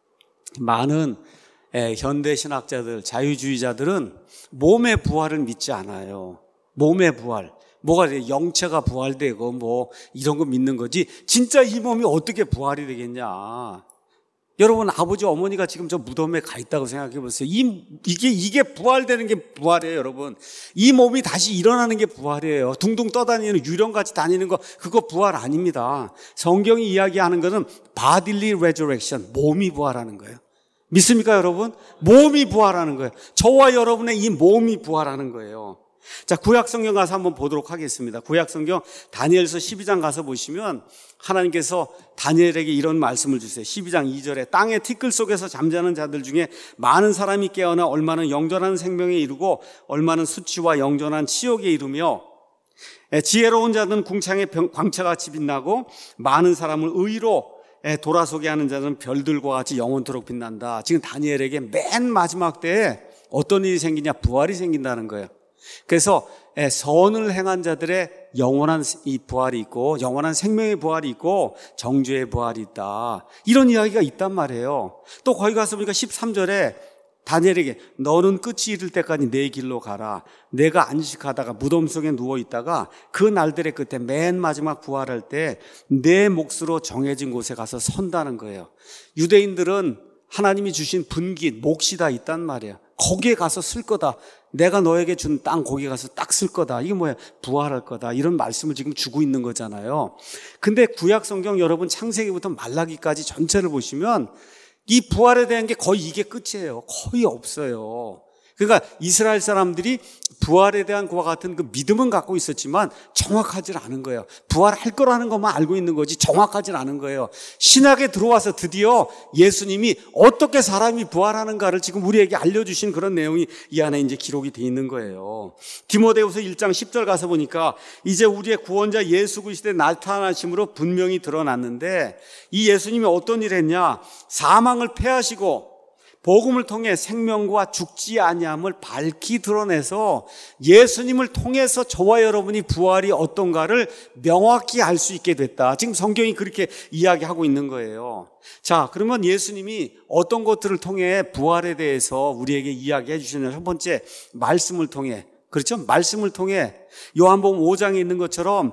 많은 현대 신학자들, 자유주의자들은 몸의 부활을 믿지 않아요. 몸의 부활, 뭐가 돼? 영체가 부활되고 뭐 이런 거 믿는 거지, 진짜 이 몸이 어떻게 부활이 되겠냐. 여러분, 아버지 어머니가 지금 저 무덤에 가 있다고 생각해 보세요. 이게 부활되는 게 부활이에요. 여러분, 이 몸이 다시 일어나는 게 부활이에요. 둥둥 떠다니는, 유령같이 다니는 거, 그거 부활 아닙니다. 성경이 이야기하는 것은 bodily resurrection, 몸이 부활하는 거예요. 믿습니까 여러분? 몸이 부활하는 거예요. 저와 여러분의 이 몸이 부활하는 거예요. 자, 구약성경 가서 한번 보도록 하겠습니다. 구약성경 다니엘서 12장 가서 보시면 하나님께서 다니엘에게 이런 말씀을 주세요. 12장 2절에 땅의 티끌 속에서 잠자는 자들 중에 많은 사람이 깨어나 얼마는 영전한 생명에 이르고 얼마는 수치와 영전한 치욕에 이르며, 지혜로운 자들은 궁창의 광채같이 빛나고 많은 사람을 의로 돌아서게 하는 자들은 별들과 같이 영원토록 빛난다. 지금 다니엘에게 맨 마지막 때에 어떤 일이 생기냐? 부활이 생긴다는 거예요. 그래서 선을 행한 자들의 영원한 이 부활이 있고, 영원한 생명의 부활이 있고, 정죄의 부활이 있다, 이런 이야기가 있단 말이에요. 또 거기 가서 보니까 13절에 다니엘에게 너는 끝이 이를 때까지 내 길로 가라. 내가 안식하다가 무덤 속에 누워있다가 그 날들의 끝에 맨 마지막 부활할 때 내 몫으로 정해진 곳에 가서 선다는 거예요. 유대인들은 하나님이 주신 분깃, 몫이 다 있단 말이에요. 거기에 가서 쓸 거다. 내가 너에게 준 땅 거기에 가서 딱 쓸 거다. 이게 뭐야? 부활할 거다. 이런 말씀을 지금 주고 있는 거잖아요. 근데 구약 성경 여러분 창세기부터 말라기까지 전체를 보시면 이 부활에 대한 게 거의 이게 끝이에요. 거의 없어요. 그러니까 이스라엘 사람들이 부활에 대한 그와 같은 그 믿음은 갖고 있었지만 정확하지 않은 거예요. 부활할 거라는 것만 알고 있는 거지 정확하지 않은 거예요. 신학에 들어와서 드디어 예수님이 어떻게 사람이 부활하는가를 지금 우리에게 알려주신 그런 내용이 이 안에 이제 기록이 돼 있는 거예요. 디모데후서 1장 10절 가서 보니까 이제 우리의 구원자 예수 그리스도의 나타나심으로 분명히 드러났는데, 이 예수님이 어떤 일을 했냐? 사망을 패하시고 복음을 통해 생명과 죽지 아니함을 밝히 드러내서 예수님을 통해서 저와 여러분이 부활이 어떤가를 명확히 알 수 있게 됐다. 지금 성경이 그렇게 이야기하고 있는 거예요. 자, 그러면 예수님이 어떤 것들을 통해 부활에 대해서 우리에게 이야기해 주시는, 첫 번째 말씀을 통해, 그렇죠? 말씀을 통해 요한복음 5장에 있는 것처럼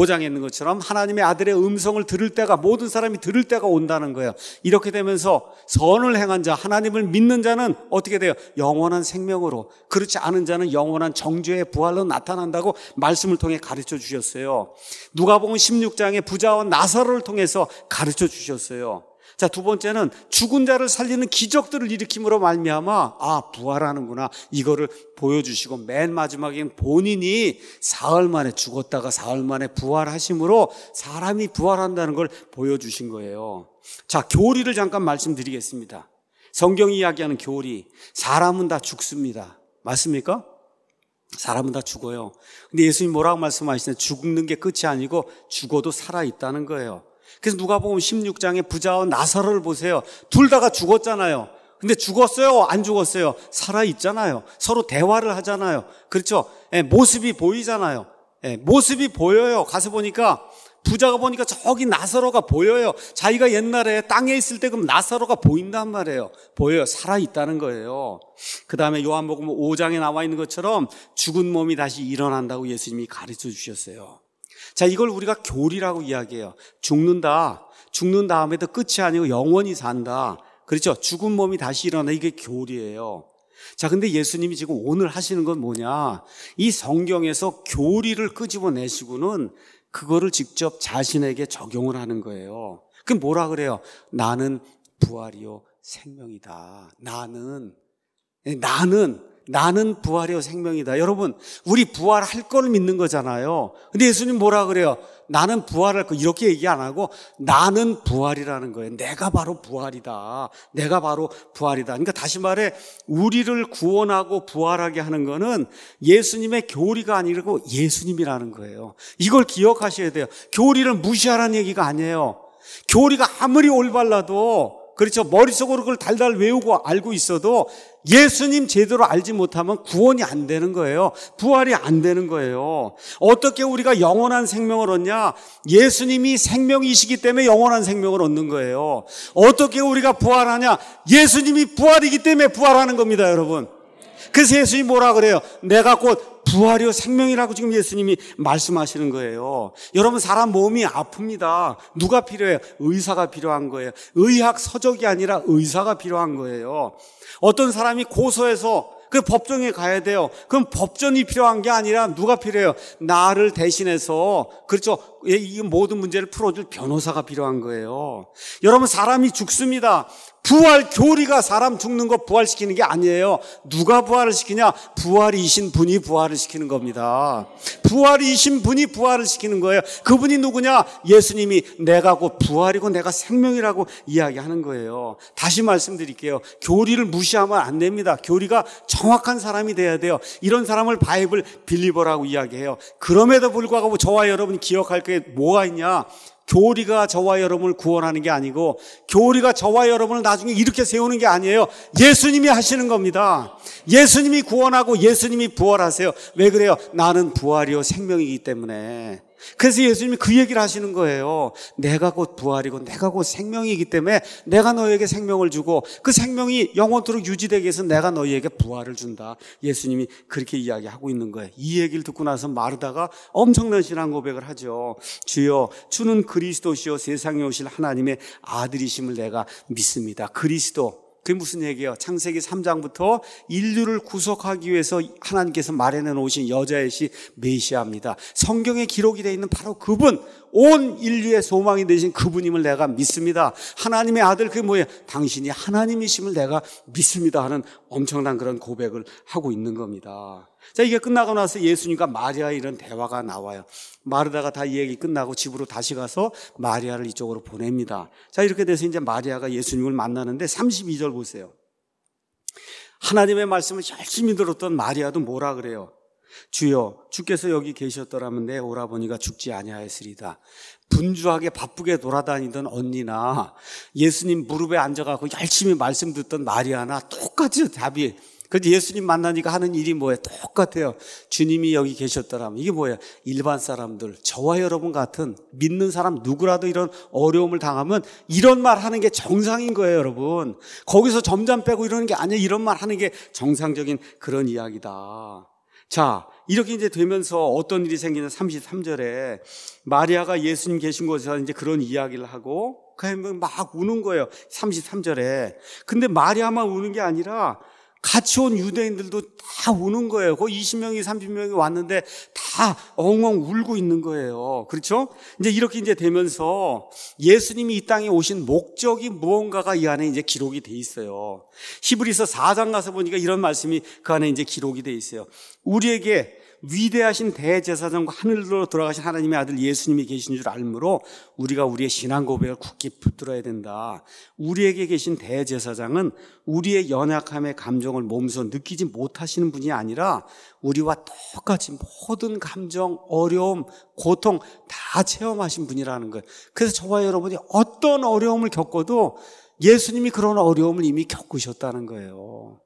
하나님의 아들의 음성을 들을 때가, 모든 사람이 들을 때가 온다는 거예요. 이렇게 되면서 선을 행한 자, 하나님을 믿는 자는 어떻게 돼요? 영원한 생명으로, 그렇지 않은 자는 영원한 정죄의 부활로 나타난다고 말씀을 통해 가르쳐 주셨어요. 누가복음 16장에 부자와 나사로를 통해서 가르쳐 주셨어요. 자, 두 번째는 죽은 자를 살리는 기적들을 일으킴으로 말미암아 부활하는구나, 이거를 보여주시고, 맨 마지막엔 본인이 사흘 만에 죽었다가 사흘 만에 부활하심으로 사람이 부활한다는 걸 보여주신 거예요. 자, 교리를 잠깐 말씀드리겠습니다. 성경이 이야기하는 교리, 사람은 다 죽습니다. 맞습니까? 사람은 다 죽어요. 근데 예수님 뭐라고 말씀하시나요? 죽는 게 끝이 아니고 죽어도 살아있다는 거예요. 그래서 누가복음 16장에 부자와 나사로를 보세요. 둘 다가 죽었잖아요. 근데 죽었어요? 안 죽었어요? 살아있잖아요. 서로 대화를 하잖아요. 그렇죠? 모습이 보이잖아요. 모습이 보여요. 가서 보니까 부자가 보니까 저기 나사로가 보여요. 자기가 옛날에 땅에 있을 때 그럼 나사로가 보인단 말이에요. 보여요. 살아있다는 거예요. 그 다음에 요한복음 5장에 나와 있는 것처럼 죽은 몸이 다시 일어난다고 예수님이 가르쳐 주셨어요. 자, 이걸 우리가 교리라고 이야기해요. 죽는다. 죽는 다음에도 끝이 아니고 영원히 산다. 그렇죠? 죽은 몸이 다시 일어나. 이게 교리예요. 자, 근데 예수님이 지금 오늘 하시는 건 뭐냐? 이 성경에서 교리를 끄집어내시고는 그거를 직접 자신에게 적용을 하는 거예요. 그럼 뭐라 그래요? 나는 부활이요 생명이다. 나는 부활이요 생명이다. 여러분, 우리 부활할 걸 믿는 거잖아요. 근데 예수님 뭐라 그래요? 나는 부활할 거, 이렇게 얘기 안 하고 나는 부활이라는 거예요. 내가 바로 부활이다. 내가 바로 부활이다. 그러니까 다시 말해, 우리를 구원하고 부활하게 하는 거는 예수님의 교리가 아니고 예수님이라는 거예요. 이걸 기억하셔야 돼요. 교리를 무시하라는 얘기가 아니에요. 교리가 아무리 올바라도, 그렇죠, 머릿속으로 그걸 달달 외우고 알고 있어도 예수님 제대로 알지 못하면 구원이 안 되는 거예요. 부활이 안 되는 거예요. 어떻게 우리가 영원한 생명을 얻냐? 예수님이 생명이시기 때문에 영원한 생명을 얻는 거예요. 어떻게 우리가 부활하냐? 예수님이 부활이기 때문에 부활하는 겁니다, 여러분. 그래서 예수님이 뭐라 그래요? 내가 곧 부활이요 생명이라고 지금 예수님이 말씀하시는 거예요. 여러분, 사람 몸이 아픕니다. 누가 필요해요? 의사가 필요한 거예요. 의학 서적이 아니라 의사가 필요한 거예요. 어떤 사람이 고소해서 그 법정에 가야 돼요. 그럼 법전이 필요한 게 아니라 누가 필요해요? 나를 대신해서, 그렇죠, 이 모든 문제를 풀어줄 변호사가 필요한 거예요. 여러분, 사람이 죽습니다. 부활 교리가 사람 죽는 거 부활시키는 게 아니에요. 누가 부활을 시키냐? 부활이신 분이 부활을 시키는 겁니다. 부활이신 분이 부활을 시키는 거예요. 그분이 누구냐? 예수님이 내가 곧 부활이고 내가 생명이라고 이야기하는 거예요. 다시 말씀드릴게요. 교리를 무시하면 안 됩니다. 교리가 정확한 사람이 돼야 돼요. 이런 사람을 바이블 빌리버라고 이야기해요. 그럼에도 불구하고 저와 여러분이 기억할 게 뭐가 있냐? 교리가 저와 여러분을 구원하는 게 아니고, 교리가 저와 여러분을 나중에 이렇게 세우는 게 아니에요. 예수님이 하시는 겁니다. 예수님이 구원하고 예수님이 부활하세요. 왜 그래요? 나는 부활이요 생명이기 때문에. 그래서 예수님이 그 얘기를 하시는 거예요. 내가 곧 부활이고 내가 곧 생명이기 때문에 내가 너에게 생명을 주고 그 생명이 영원토록 유지되기 위해서 내가 너희에게 부활을 준다. 예수님이 그렇게 이야기하고 있는 거예요. 이 얘기를 듣고 나서 마르다가 엄청난 신앙 고백을 하죠. 주여, 주는 그리스도시요 세상에 오실 하나님의 아들이심을 내가 믿습니다. 그리스도, 그게 무슨 얘기예요? 창세기 3장부터 인류를 구속하기 위해서 하나님께서 마련해 놓으신 여자의 시 메시아입니다. 성경에 기록이 되어 있는 바로 그분, 온 인류의 소망이 되신 그분임을 내가 믿습니다. 하나님의 아들, 그게 뭐예요? 당신이 하나님이심을 내가 믿습니다 하는 엄청난 그런 고백을 하고 있는 겁니다. 자, 이게 끝나고 나서 예수님과 마리아의 이런 대화가 나와요. 마르다가 다 이 얘기 끝나고 집으로 다시 가서 마리아를 이쪽으로 보냅니다. 자, 이렇게 돼서 이제 마리아가 예수님을 만나는데 32절 보세요. 하나님의 말씀을 열심히 들었던 마리아도 뭐라 그래요? 주여, 주께서 여기 계셨더라면 내 오라버니가 죽지 아니하였으리다. 분주하게 바쁘게 돌아다니던 언니나 예수님 무릎에 앉아가고 열심히 말씀 듣던 마리아나 똑같이 답이, 그래서 예수님 만나니까 하는 일이 뭐예요? 똑같아요. 주님이 여기 계셨더라면. 이게 뭐예요? 일반 사람들, 저와 여러분 같은 믿는 사람 누구라도 이런 어려움을 당하면 이런 말 하는 게 정상인 거예요, 여러분. 거기서 점점 빼고 이러는 게 아니에요. 이런 말 하는 게 정상적인 그런 이야기다. 자, 이렇게 이제 되면서 어떤 일이 생기는 33절에 마리아가 예수님 계신 곳에서 이제 그런 이야기를 하고 그냥 막 우는 거예요. 33절에. 근데 마리아만 우는 게 아니라 같이 온 유대인들도 다 우는 거예요. 거의 20명이 30명이 왔는데 다 엉엉 울고 있는 거예요. 그렇죠? 이제 이렇게 이제 되면서 예수님이 이 땅에 오신 목적이 무언가가 이 안에 이제 기록이 돼 있어요. 히브리서 4장 가서 보니까 이런 말씀이 그 안에 이제 기록이 돼 있어요. 우리에게 위대하신 대제사장과 하늘로 돌아가신 하나님의 아들 예수님이 계신 줄 알므로 우리가 우리의 신앙 고백을 굳게 붙들어야 된다. 우리에게 계신 대제사장은 우리의 연약함의 감정을 몸소 느끼지 못하시는 분이 아니라 우리와 똑같이 모든 감정, 어려움, 고통 다 체험하신 분이라는 거예요. 그래서 저와 여러분이 어떤 어려움을 겪어도 예수님이 그런 어려움을 이미 겪으셨다는 거예요.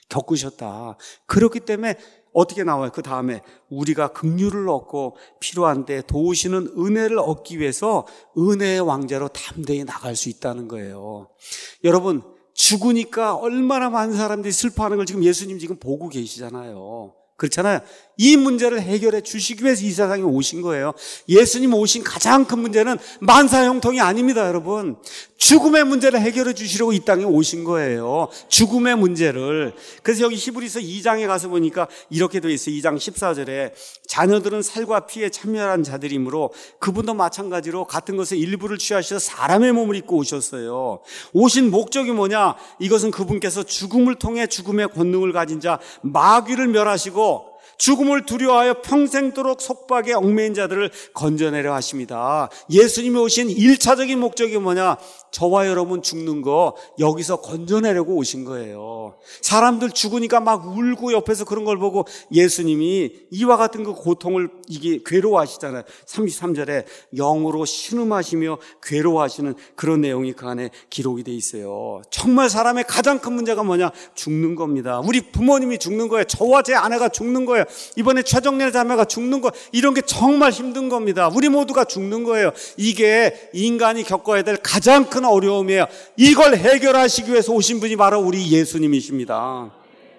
겪으셨다. 그렇기 때문에 어떻게 나와요? 그 다음에 우리가 긍휼을 얻고 필요한 때 도우시는 은혜를 얻기 위해서 은혜의 왕자로 담대히 나갈 수 있다는 거예요. 여러분, 죽으니까 얼마나 많은 사람들이 슬퍼하는 걸 지금 예수님 지금 보고 계시잖아요. 그렇잖아요. 이 문제를 해결해 주시기 위해서 이 세상에 오신 거예요. 예수님 오신 가장 큰 문제는 만사형통이 아닙니다, 여러분. 죽음의 문제를 해결해 주시려고 이 땅에 오신 거예요. 죽음의 문제를. 그래서 여기 히브리서 2장에 가서 보니까 이렇게 되어 있어요. 2장 14절에 자녀들은 살과 피에 참여한 자들이므로 그분도 마찬가지로 같은 것에 일부를 취하셔서 사람의 몸을 입고 오셨어요. 오신 목적이 뭐냐? 이것은 그분께서 죽음을 통해 죽음의 권능을 가진 자 마귀를 멸하시고 죽음을 두려워하여 평생도록 속박에 얽매인 자들을 건져내려 하십니다. 예수님이 오신 1차적인 목적이 뭐냐? 저와 여러분 죽는 거 여기서 건져내려고 오신 거예요. 사람들 죽으니까 막 울고 옆에서 그런 걸 보고 예수님이 이와 같은 그 고통을 이게 괴로워하시잖아요. 33절에 영으로 신음하시며 괴로워하시는 그런 내용이 그 안에 기록이 돼 있어요. 정말 사람의 가장 큰 문제가 뭐냐? 죽는 겁니다. 우리 부모님이 죽는 거예요. 저와 제 아내가 죽는 거예요. 이번에 최정래 자매가 죽는 거, 이런 게 정말 힘든 겁니다. 우리 모두가 죽는 거예요. 이게 인간이 겪어야 될 가장 큰 어려움이에요. 이걸 해결하시기 위해서 오신 분이 바로 우리 예수님이십니다.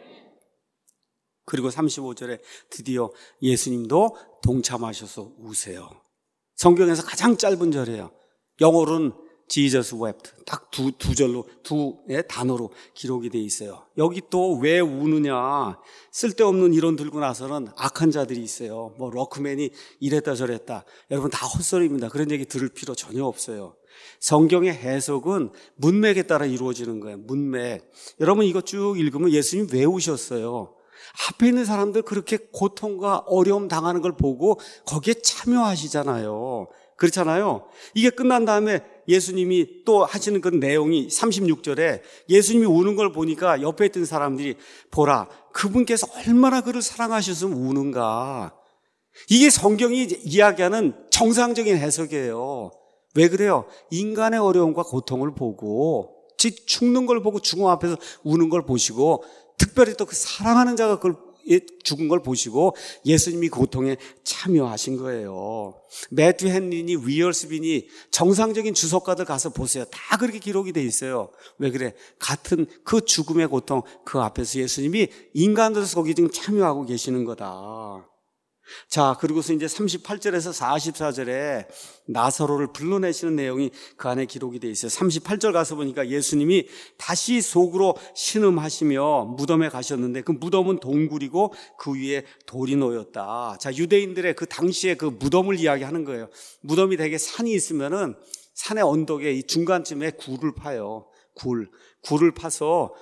그리고 35절에 드디어 예수님도 동참하셔서 우세요. 성경에서 가장 짧은 절이에요. 영어로는 Jesus wept. 딱 두 절로, 두 단어로 기록이 돼 있어요. 여기 또 왜 우느냐? 쓸데없는 이론 들고 나서는 악한 자들이 있어요. 뭐 럭크맨이 이랬다 저랬다. 여러분 다 헛소리입니다. 그런 얘기 들을 필요 전혀 없어요. 성경의 해석은 문맥에 따라 이루어지는 거예요. 문맥. 여러분 이거 쭉 읽으면 예수님 왜 오셨어요? 앞에 있는 사람들 그렇게 고통과 어려움 당하는 걸 보고 거기에 참여하시잖아요. 그렇잖아요. 이게 끝난 다음에 예수님이 또 하시는 그 내용이 36절에 예수님이 우는 걸 보니까 옆에 있던 사람들이 보라, 그분께서 얼마나 그를 사랑하셨으면 우는가. 이게 성경이 이야기하는 정상적인 해석이에요. 왜 그래요? 인간의 어려움과 고통을 보고, 즉 죽는 걸 보고 죽음 앞에서 우는 걸 보시고, 특별히 또 그 사랑하는 자가 그걸 죽은 걸 보시고 예수님이 고통에 참여하신 거예요. 매튜 헨린이, 위얼스빈이 정상적인 주석가들 가서 보세요. 다 그렇게 기록이 돼 있어요. 왜 그래? 같은 그 죽음의 고통 그 앞에서 예수님이 인간으로서 거기 지금 참여하고 계시는 거다. 자, 그리고서 이제 38절에서 44절에 나사로를 불러내시는 내용이 그 안에 기록이 되어 있어요. 38절 가서 보니까 예수님이 다시 속으로 신음하시며 무덤에 가셨는데 그 무덤은 동굴이고 그 위에 돌이 놓였다. 자, 유대인들의 그 당시에 그 무덤을 이야기하는 거예요. 무덤이 되게 산이 있으면은 산의 언덕에 이 중간쯤에 굴을 파요. 굴을 파서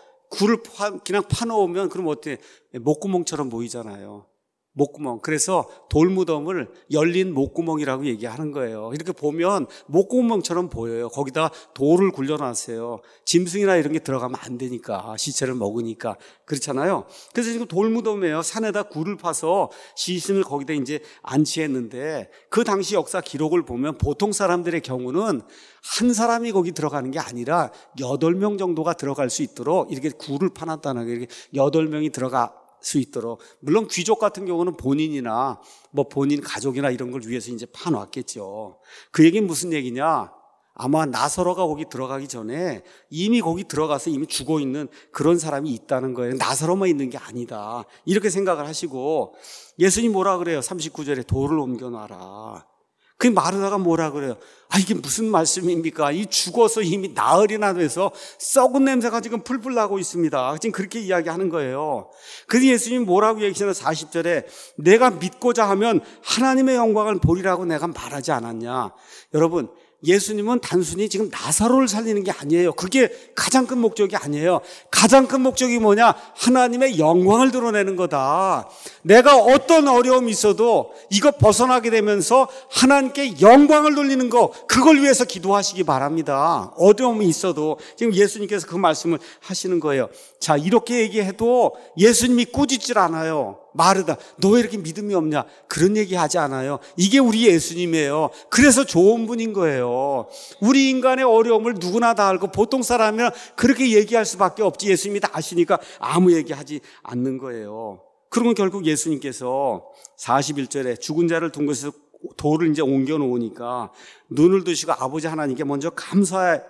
그냥 파놓으면 그럼 어때? 목구멍처럼 보이잖아요. 목구멍. 그래서 돌무덤을 열린 목구멍이라고 얘기하는 거예요. 이렇게 보면 목구멍처럼 보여요. 거기다 돌을 굴려놨어요. 짐승이나 이런 게 들어가면 안 되니까, 시체를 먹으니까. 그렇잖아요. 그래서 지금 돌무덤이에요. 산에다 굴을 파서 시신을 거기다 이제 안치했는데 그 당시 역사 기록을 보면 보통 사람들의 경우는 한 사람이 거기 들어가는 게 아니라 8명 정도가 들어갈 수 있도록 이렇게 굴을 파놨다는 거예요. 이렇게 8명이 들어가 수 있도록. 물론 귀족 같은 경우는 본인이나 뭐 본인 가족이나 이런 걸 위해서 이제 파놨겠죠. 그 얘기는 무슨 얘기냐? 아마 나사로가 거기 들어가기 전에 이미 거기 들어가서 이미 죽어 있는 그런 사람이 있다는 거예요. 나사로만 있는 게 아니다. 이렇게 생각을 하시고 예수님 뭐라 그래요? 39절에 돌을 옮겨놔라. 그 마르다가 뭐라 그래요? 아, 이게 무슨 말씀입니까? 이 죽어서 이미 나흘이나 돼서 썩은 냄새가 지금 풀풀 나고 있습니다. 지금 그렇게 이야기하는 거예요. 그래서 예수님이 뭐라고 얘기하시나 40절에 내가 믿고자 하면 하나님의 영광을 보리라고 내가 말하지 않았냐. 여러분, 예수님은 단순히 지금 나사로를 살리는 게 아니에요. 그게 가장 큰 목적이 아니에요. 가장 큰 목적이 뭐냐? 하나님의 영광을 드러내는 거다. 내가 어떤 어려움이 있어도 이거 벗어나게 되면서 하나님께 영광을 돌리는 거, 그걸 위해서 기도하시기 바랍니다. 어려움이 있어도. 지금 예수님께서 그 말씀을 하시는 거예요. 자, 이렇게 얘기해도 예수님이 꾸짖질 않아요. 마르다, 너 왜 이렇게 믿음이 없냐? 그런 얘기 하지 않아요. 이게 우리 예수님이에요. 그래서 좋은 분인 거예요. 거예요. 우리 인간의 어려움을 누구나 다 알고 보통 사람이면 그렇게 얘기할 수밖에 없지. 예수님이 다 아시니까 아무 얘기하지 않는 거예요. 그러면 결국 예수님께서 41절에 죽은 자를 둔 곳에서 돌을 이제 옮겨 놓으니까 눈을 드시고 아버지 하나님께 먼저 감사의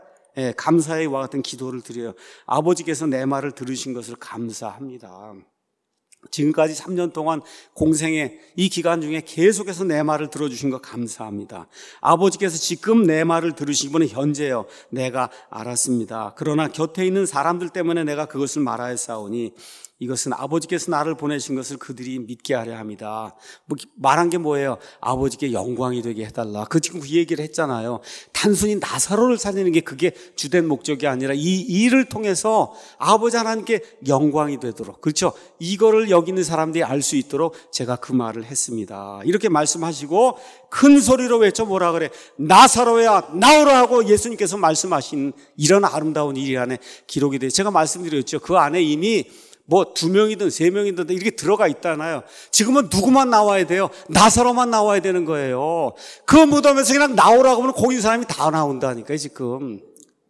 와 같은 기도를 드려요. 아버지께서 내 말을 들으신 것을 감사합니다. 지금까지 3년 동안 공생의 이 기간 중에 계속해서 내 말을 들어주신 거 감사합니다. 아버지께서 지금 내 말을 들으신 분은 현재요. 내가 알았습니다. 그러나 곁에 있는 사람들 때문에 내가 그것을 말하였사오니 이것은 아버지께서 나를 보내신 것을 그들이 믿게 하려 합니다. 말한 게 뭐예요? 아버지께 영광이 되게 해달라. 지금 그 얘기를 했잖아요. 단순히 나사로를 살리는 게 그게 주된 목적이 아니라 이 일을 통해서 아버지 하나님께 영광이 되도록, 그렇죠? 이거를 여기 있는 사람들이 알 수 있도록 제가 그 말을 했습니다. 이렇게 말씀하시고 큰 소리로 외쳐 뭐라 그래? 나사로야 나오라 하고 예수님께서 말씀하신 이런 아름다운 일이 안에 기록이 돼요. 제가 말씀드렸죠. 그 안에 이미 2명이든 3명이든 이렇게 들어가 있잖아요. 지금은 누구만 나와야 돼요? 나사로만 나와야 되는 거예요. 그 무덤에서 그냥 나오라고 하면 거기 사람이 다 나온다니까요, 지금.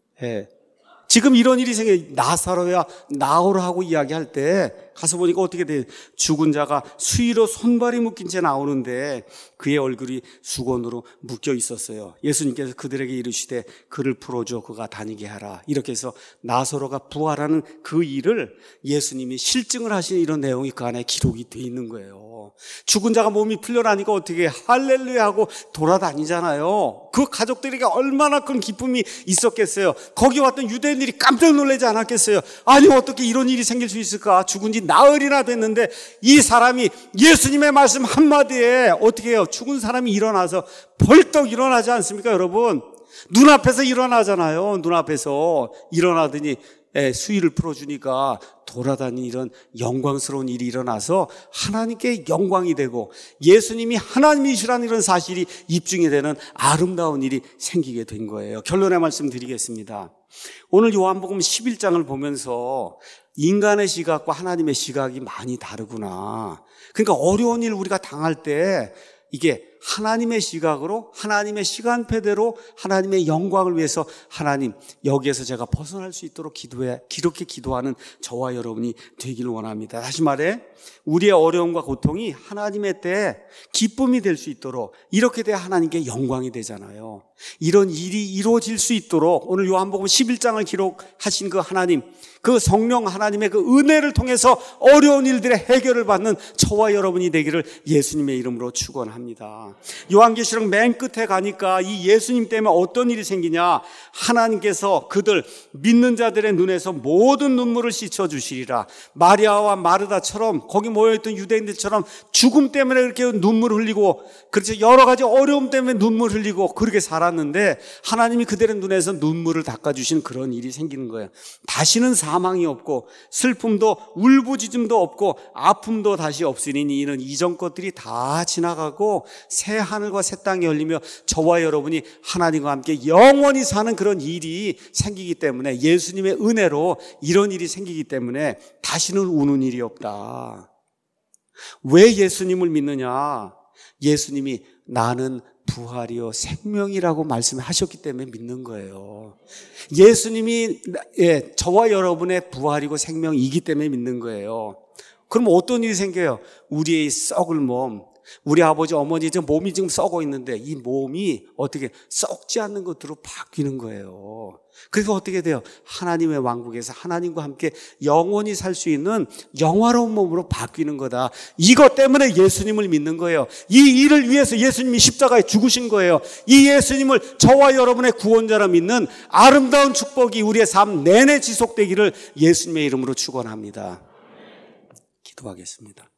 예. 지금 이런 일이 생겨요. 나사로야 나오라 하고 이야기할 때 가서 보니까 어떻게 돼요? 죽은 자가 수의로 손발이 묶인 채 나오는데 그의 얼굴이 수건으로 묶여 있었어요. 예수님께서 그들에게 이르시되 그를 풀어줘 그가 다니게 하라. 이렇게 해서 나사로가 부활하는 그 일을 예수님이 실증을 하시는 이런 내용이 그 안에 기록이 돼 있는 거예요. 죽은 자가 몸이 풀려나니까 어떻게 할렐루야 하고 돌아다니잖아요. 그 가족들에게 얼마나 큰 기쁨이 있었겠어요. 거기 왔던 유대인들이 깜짝 놀라지 않았겠어요. 아니 어떻게 이런 일이 생길 수 있을까? 죽은 지 나흘이나 됐는데 이 사람이 예수님의 말씀 한마디에 어떻게 해요? 죽은 사람이 일어나서 벌떡 일어나지 않습니까, 여러분? 눈앞에서 일어나잖아요. 눈앞에서 일어나더니 수의를 풀어주니까 돌아다니는 이런 영광스러운 일이 일어나서 하나님께 영광이 되고 예수님이 하나님이시라는 이런 사실이 입증이 되는 아름다운 일이 생기게 된 거예요. 결론의 말씀 드리겠습니다. 오늘 요한복음 11장을 보면서 인간의 시각과 하나님의 시각이 많이 다르구나. 그러니까 어려운 일 우리가 당할 때 이게 하나님의 시각으로 하나님의 시간표대로 하나님의 영광을 위해서 하나님 여기에서 제가 벗어날 수 있도록 이렇게 기도하는 저와 여러분이 되기를 원합니다. 다시 말해 우리의 어려움과 고통이 하나님의 때에 기쁨이 될 수 있도록 이렇게 돼야 하나님께 영광이 되잖아요. 이런 일이 이루어질 수 있도록 오늘 요한복음 11장을 기록하신 그 하나님, 그 성령 하나님의 그 은혜를 통해서 어려운 일들의 해결을 받는 저와 여러분이 되기를 예수님의 이름으로 축원합니다. 요한계시록 맨 끝에 가니까 이 예수님 때문에 어떤 일이 생기냐? 하나님께서 그들 믿는 자들의 눈에서 모든 눈물을 씻어주시리라. 마리아와 마르다처럼 거기 모여있던 유대인들처럼 죽음 때문에 그렇게 눈물 흘리고 그렇죠. 여러 가지 어려움 때문에 눈물 흘리고 그렇게 살았는데 하나님이 그들의 눈에서 눈물을 닦아주신 그런 일이 생기는 거예요. 다시는 사망이 없고 슬픔도 울부짖음도 없고 아픔도 다시 없으니 이는 이전 것들이 다 지나가고 새 하늘과 새 땅이 열리며 저와 여러분이 하나님과 함께 영원히 사는 그런 일이 생기기 때문에 예수님의 은혜로 이런 일이 생기기 때문에 다시는 우는 일이 없다. 왜 예수님을 믿느냐? 예수님이 나는 부활이요 생명이라고 말씀하셨기 때문에 믿는 거예요. 예수님이 저와 여러분의 부활이고 생명이기 때문에 믿는 거예요. 그럼 어떤 일이 생겨요? 우리의 썩을 몸, 우리 아버지 어머니 지금 몸이 지금 썩어 있는데 이 몸이 어떻게 썩지 않는 것으로 바뀌는 거예요. 그래서 어떻게 돼요? 하나님의 왕국에서 하나님과 함께 영원히 살 수 있는 영화로운 몸으로 바뀌는 거다. 이것 때문에 예수님을 믿는 거예요. 이 일을 위해서 예수님이 십자가에 죽으신 거예요. 이 예수님을 저와 여러분의 구원자로 믿는 아름다운 축복이 우리의 삶 내내 지속되기를 예수님의 이름으로 축원합니다. 기도하겠습니다.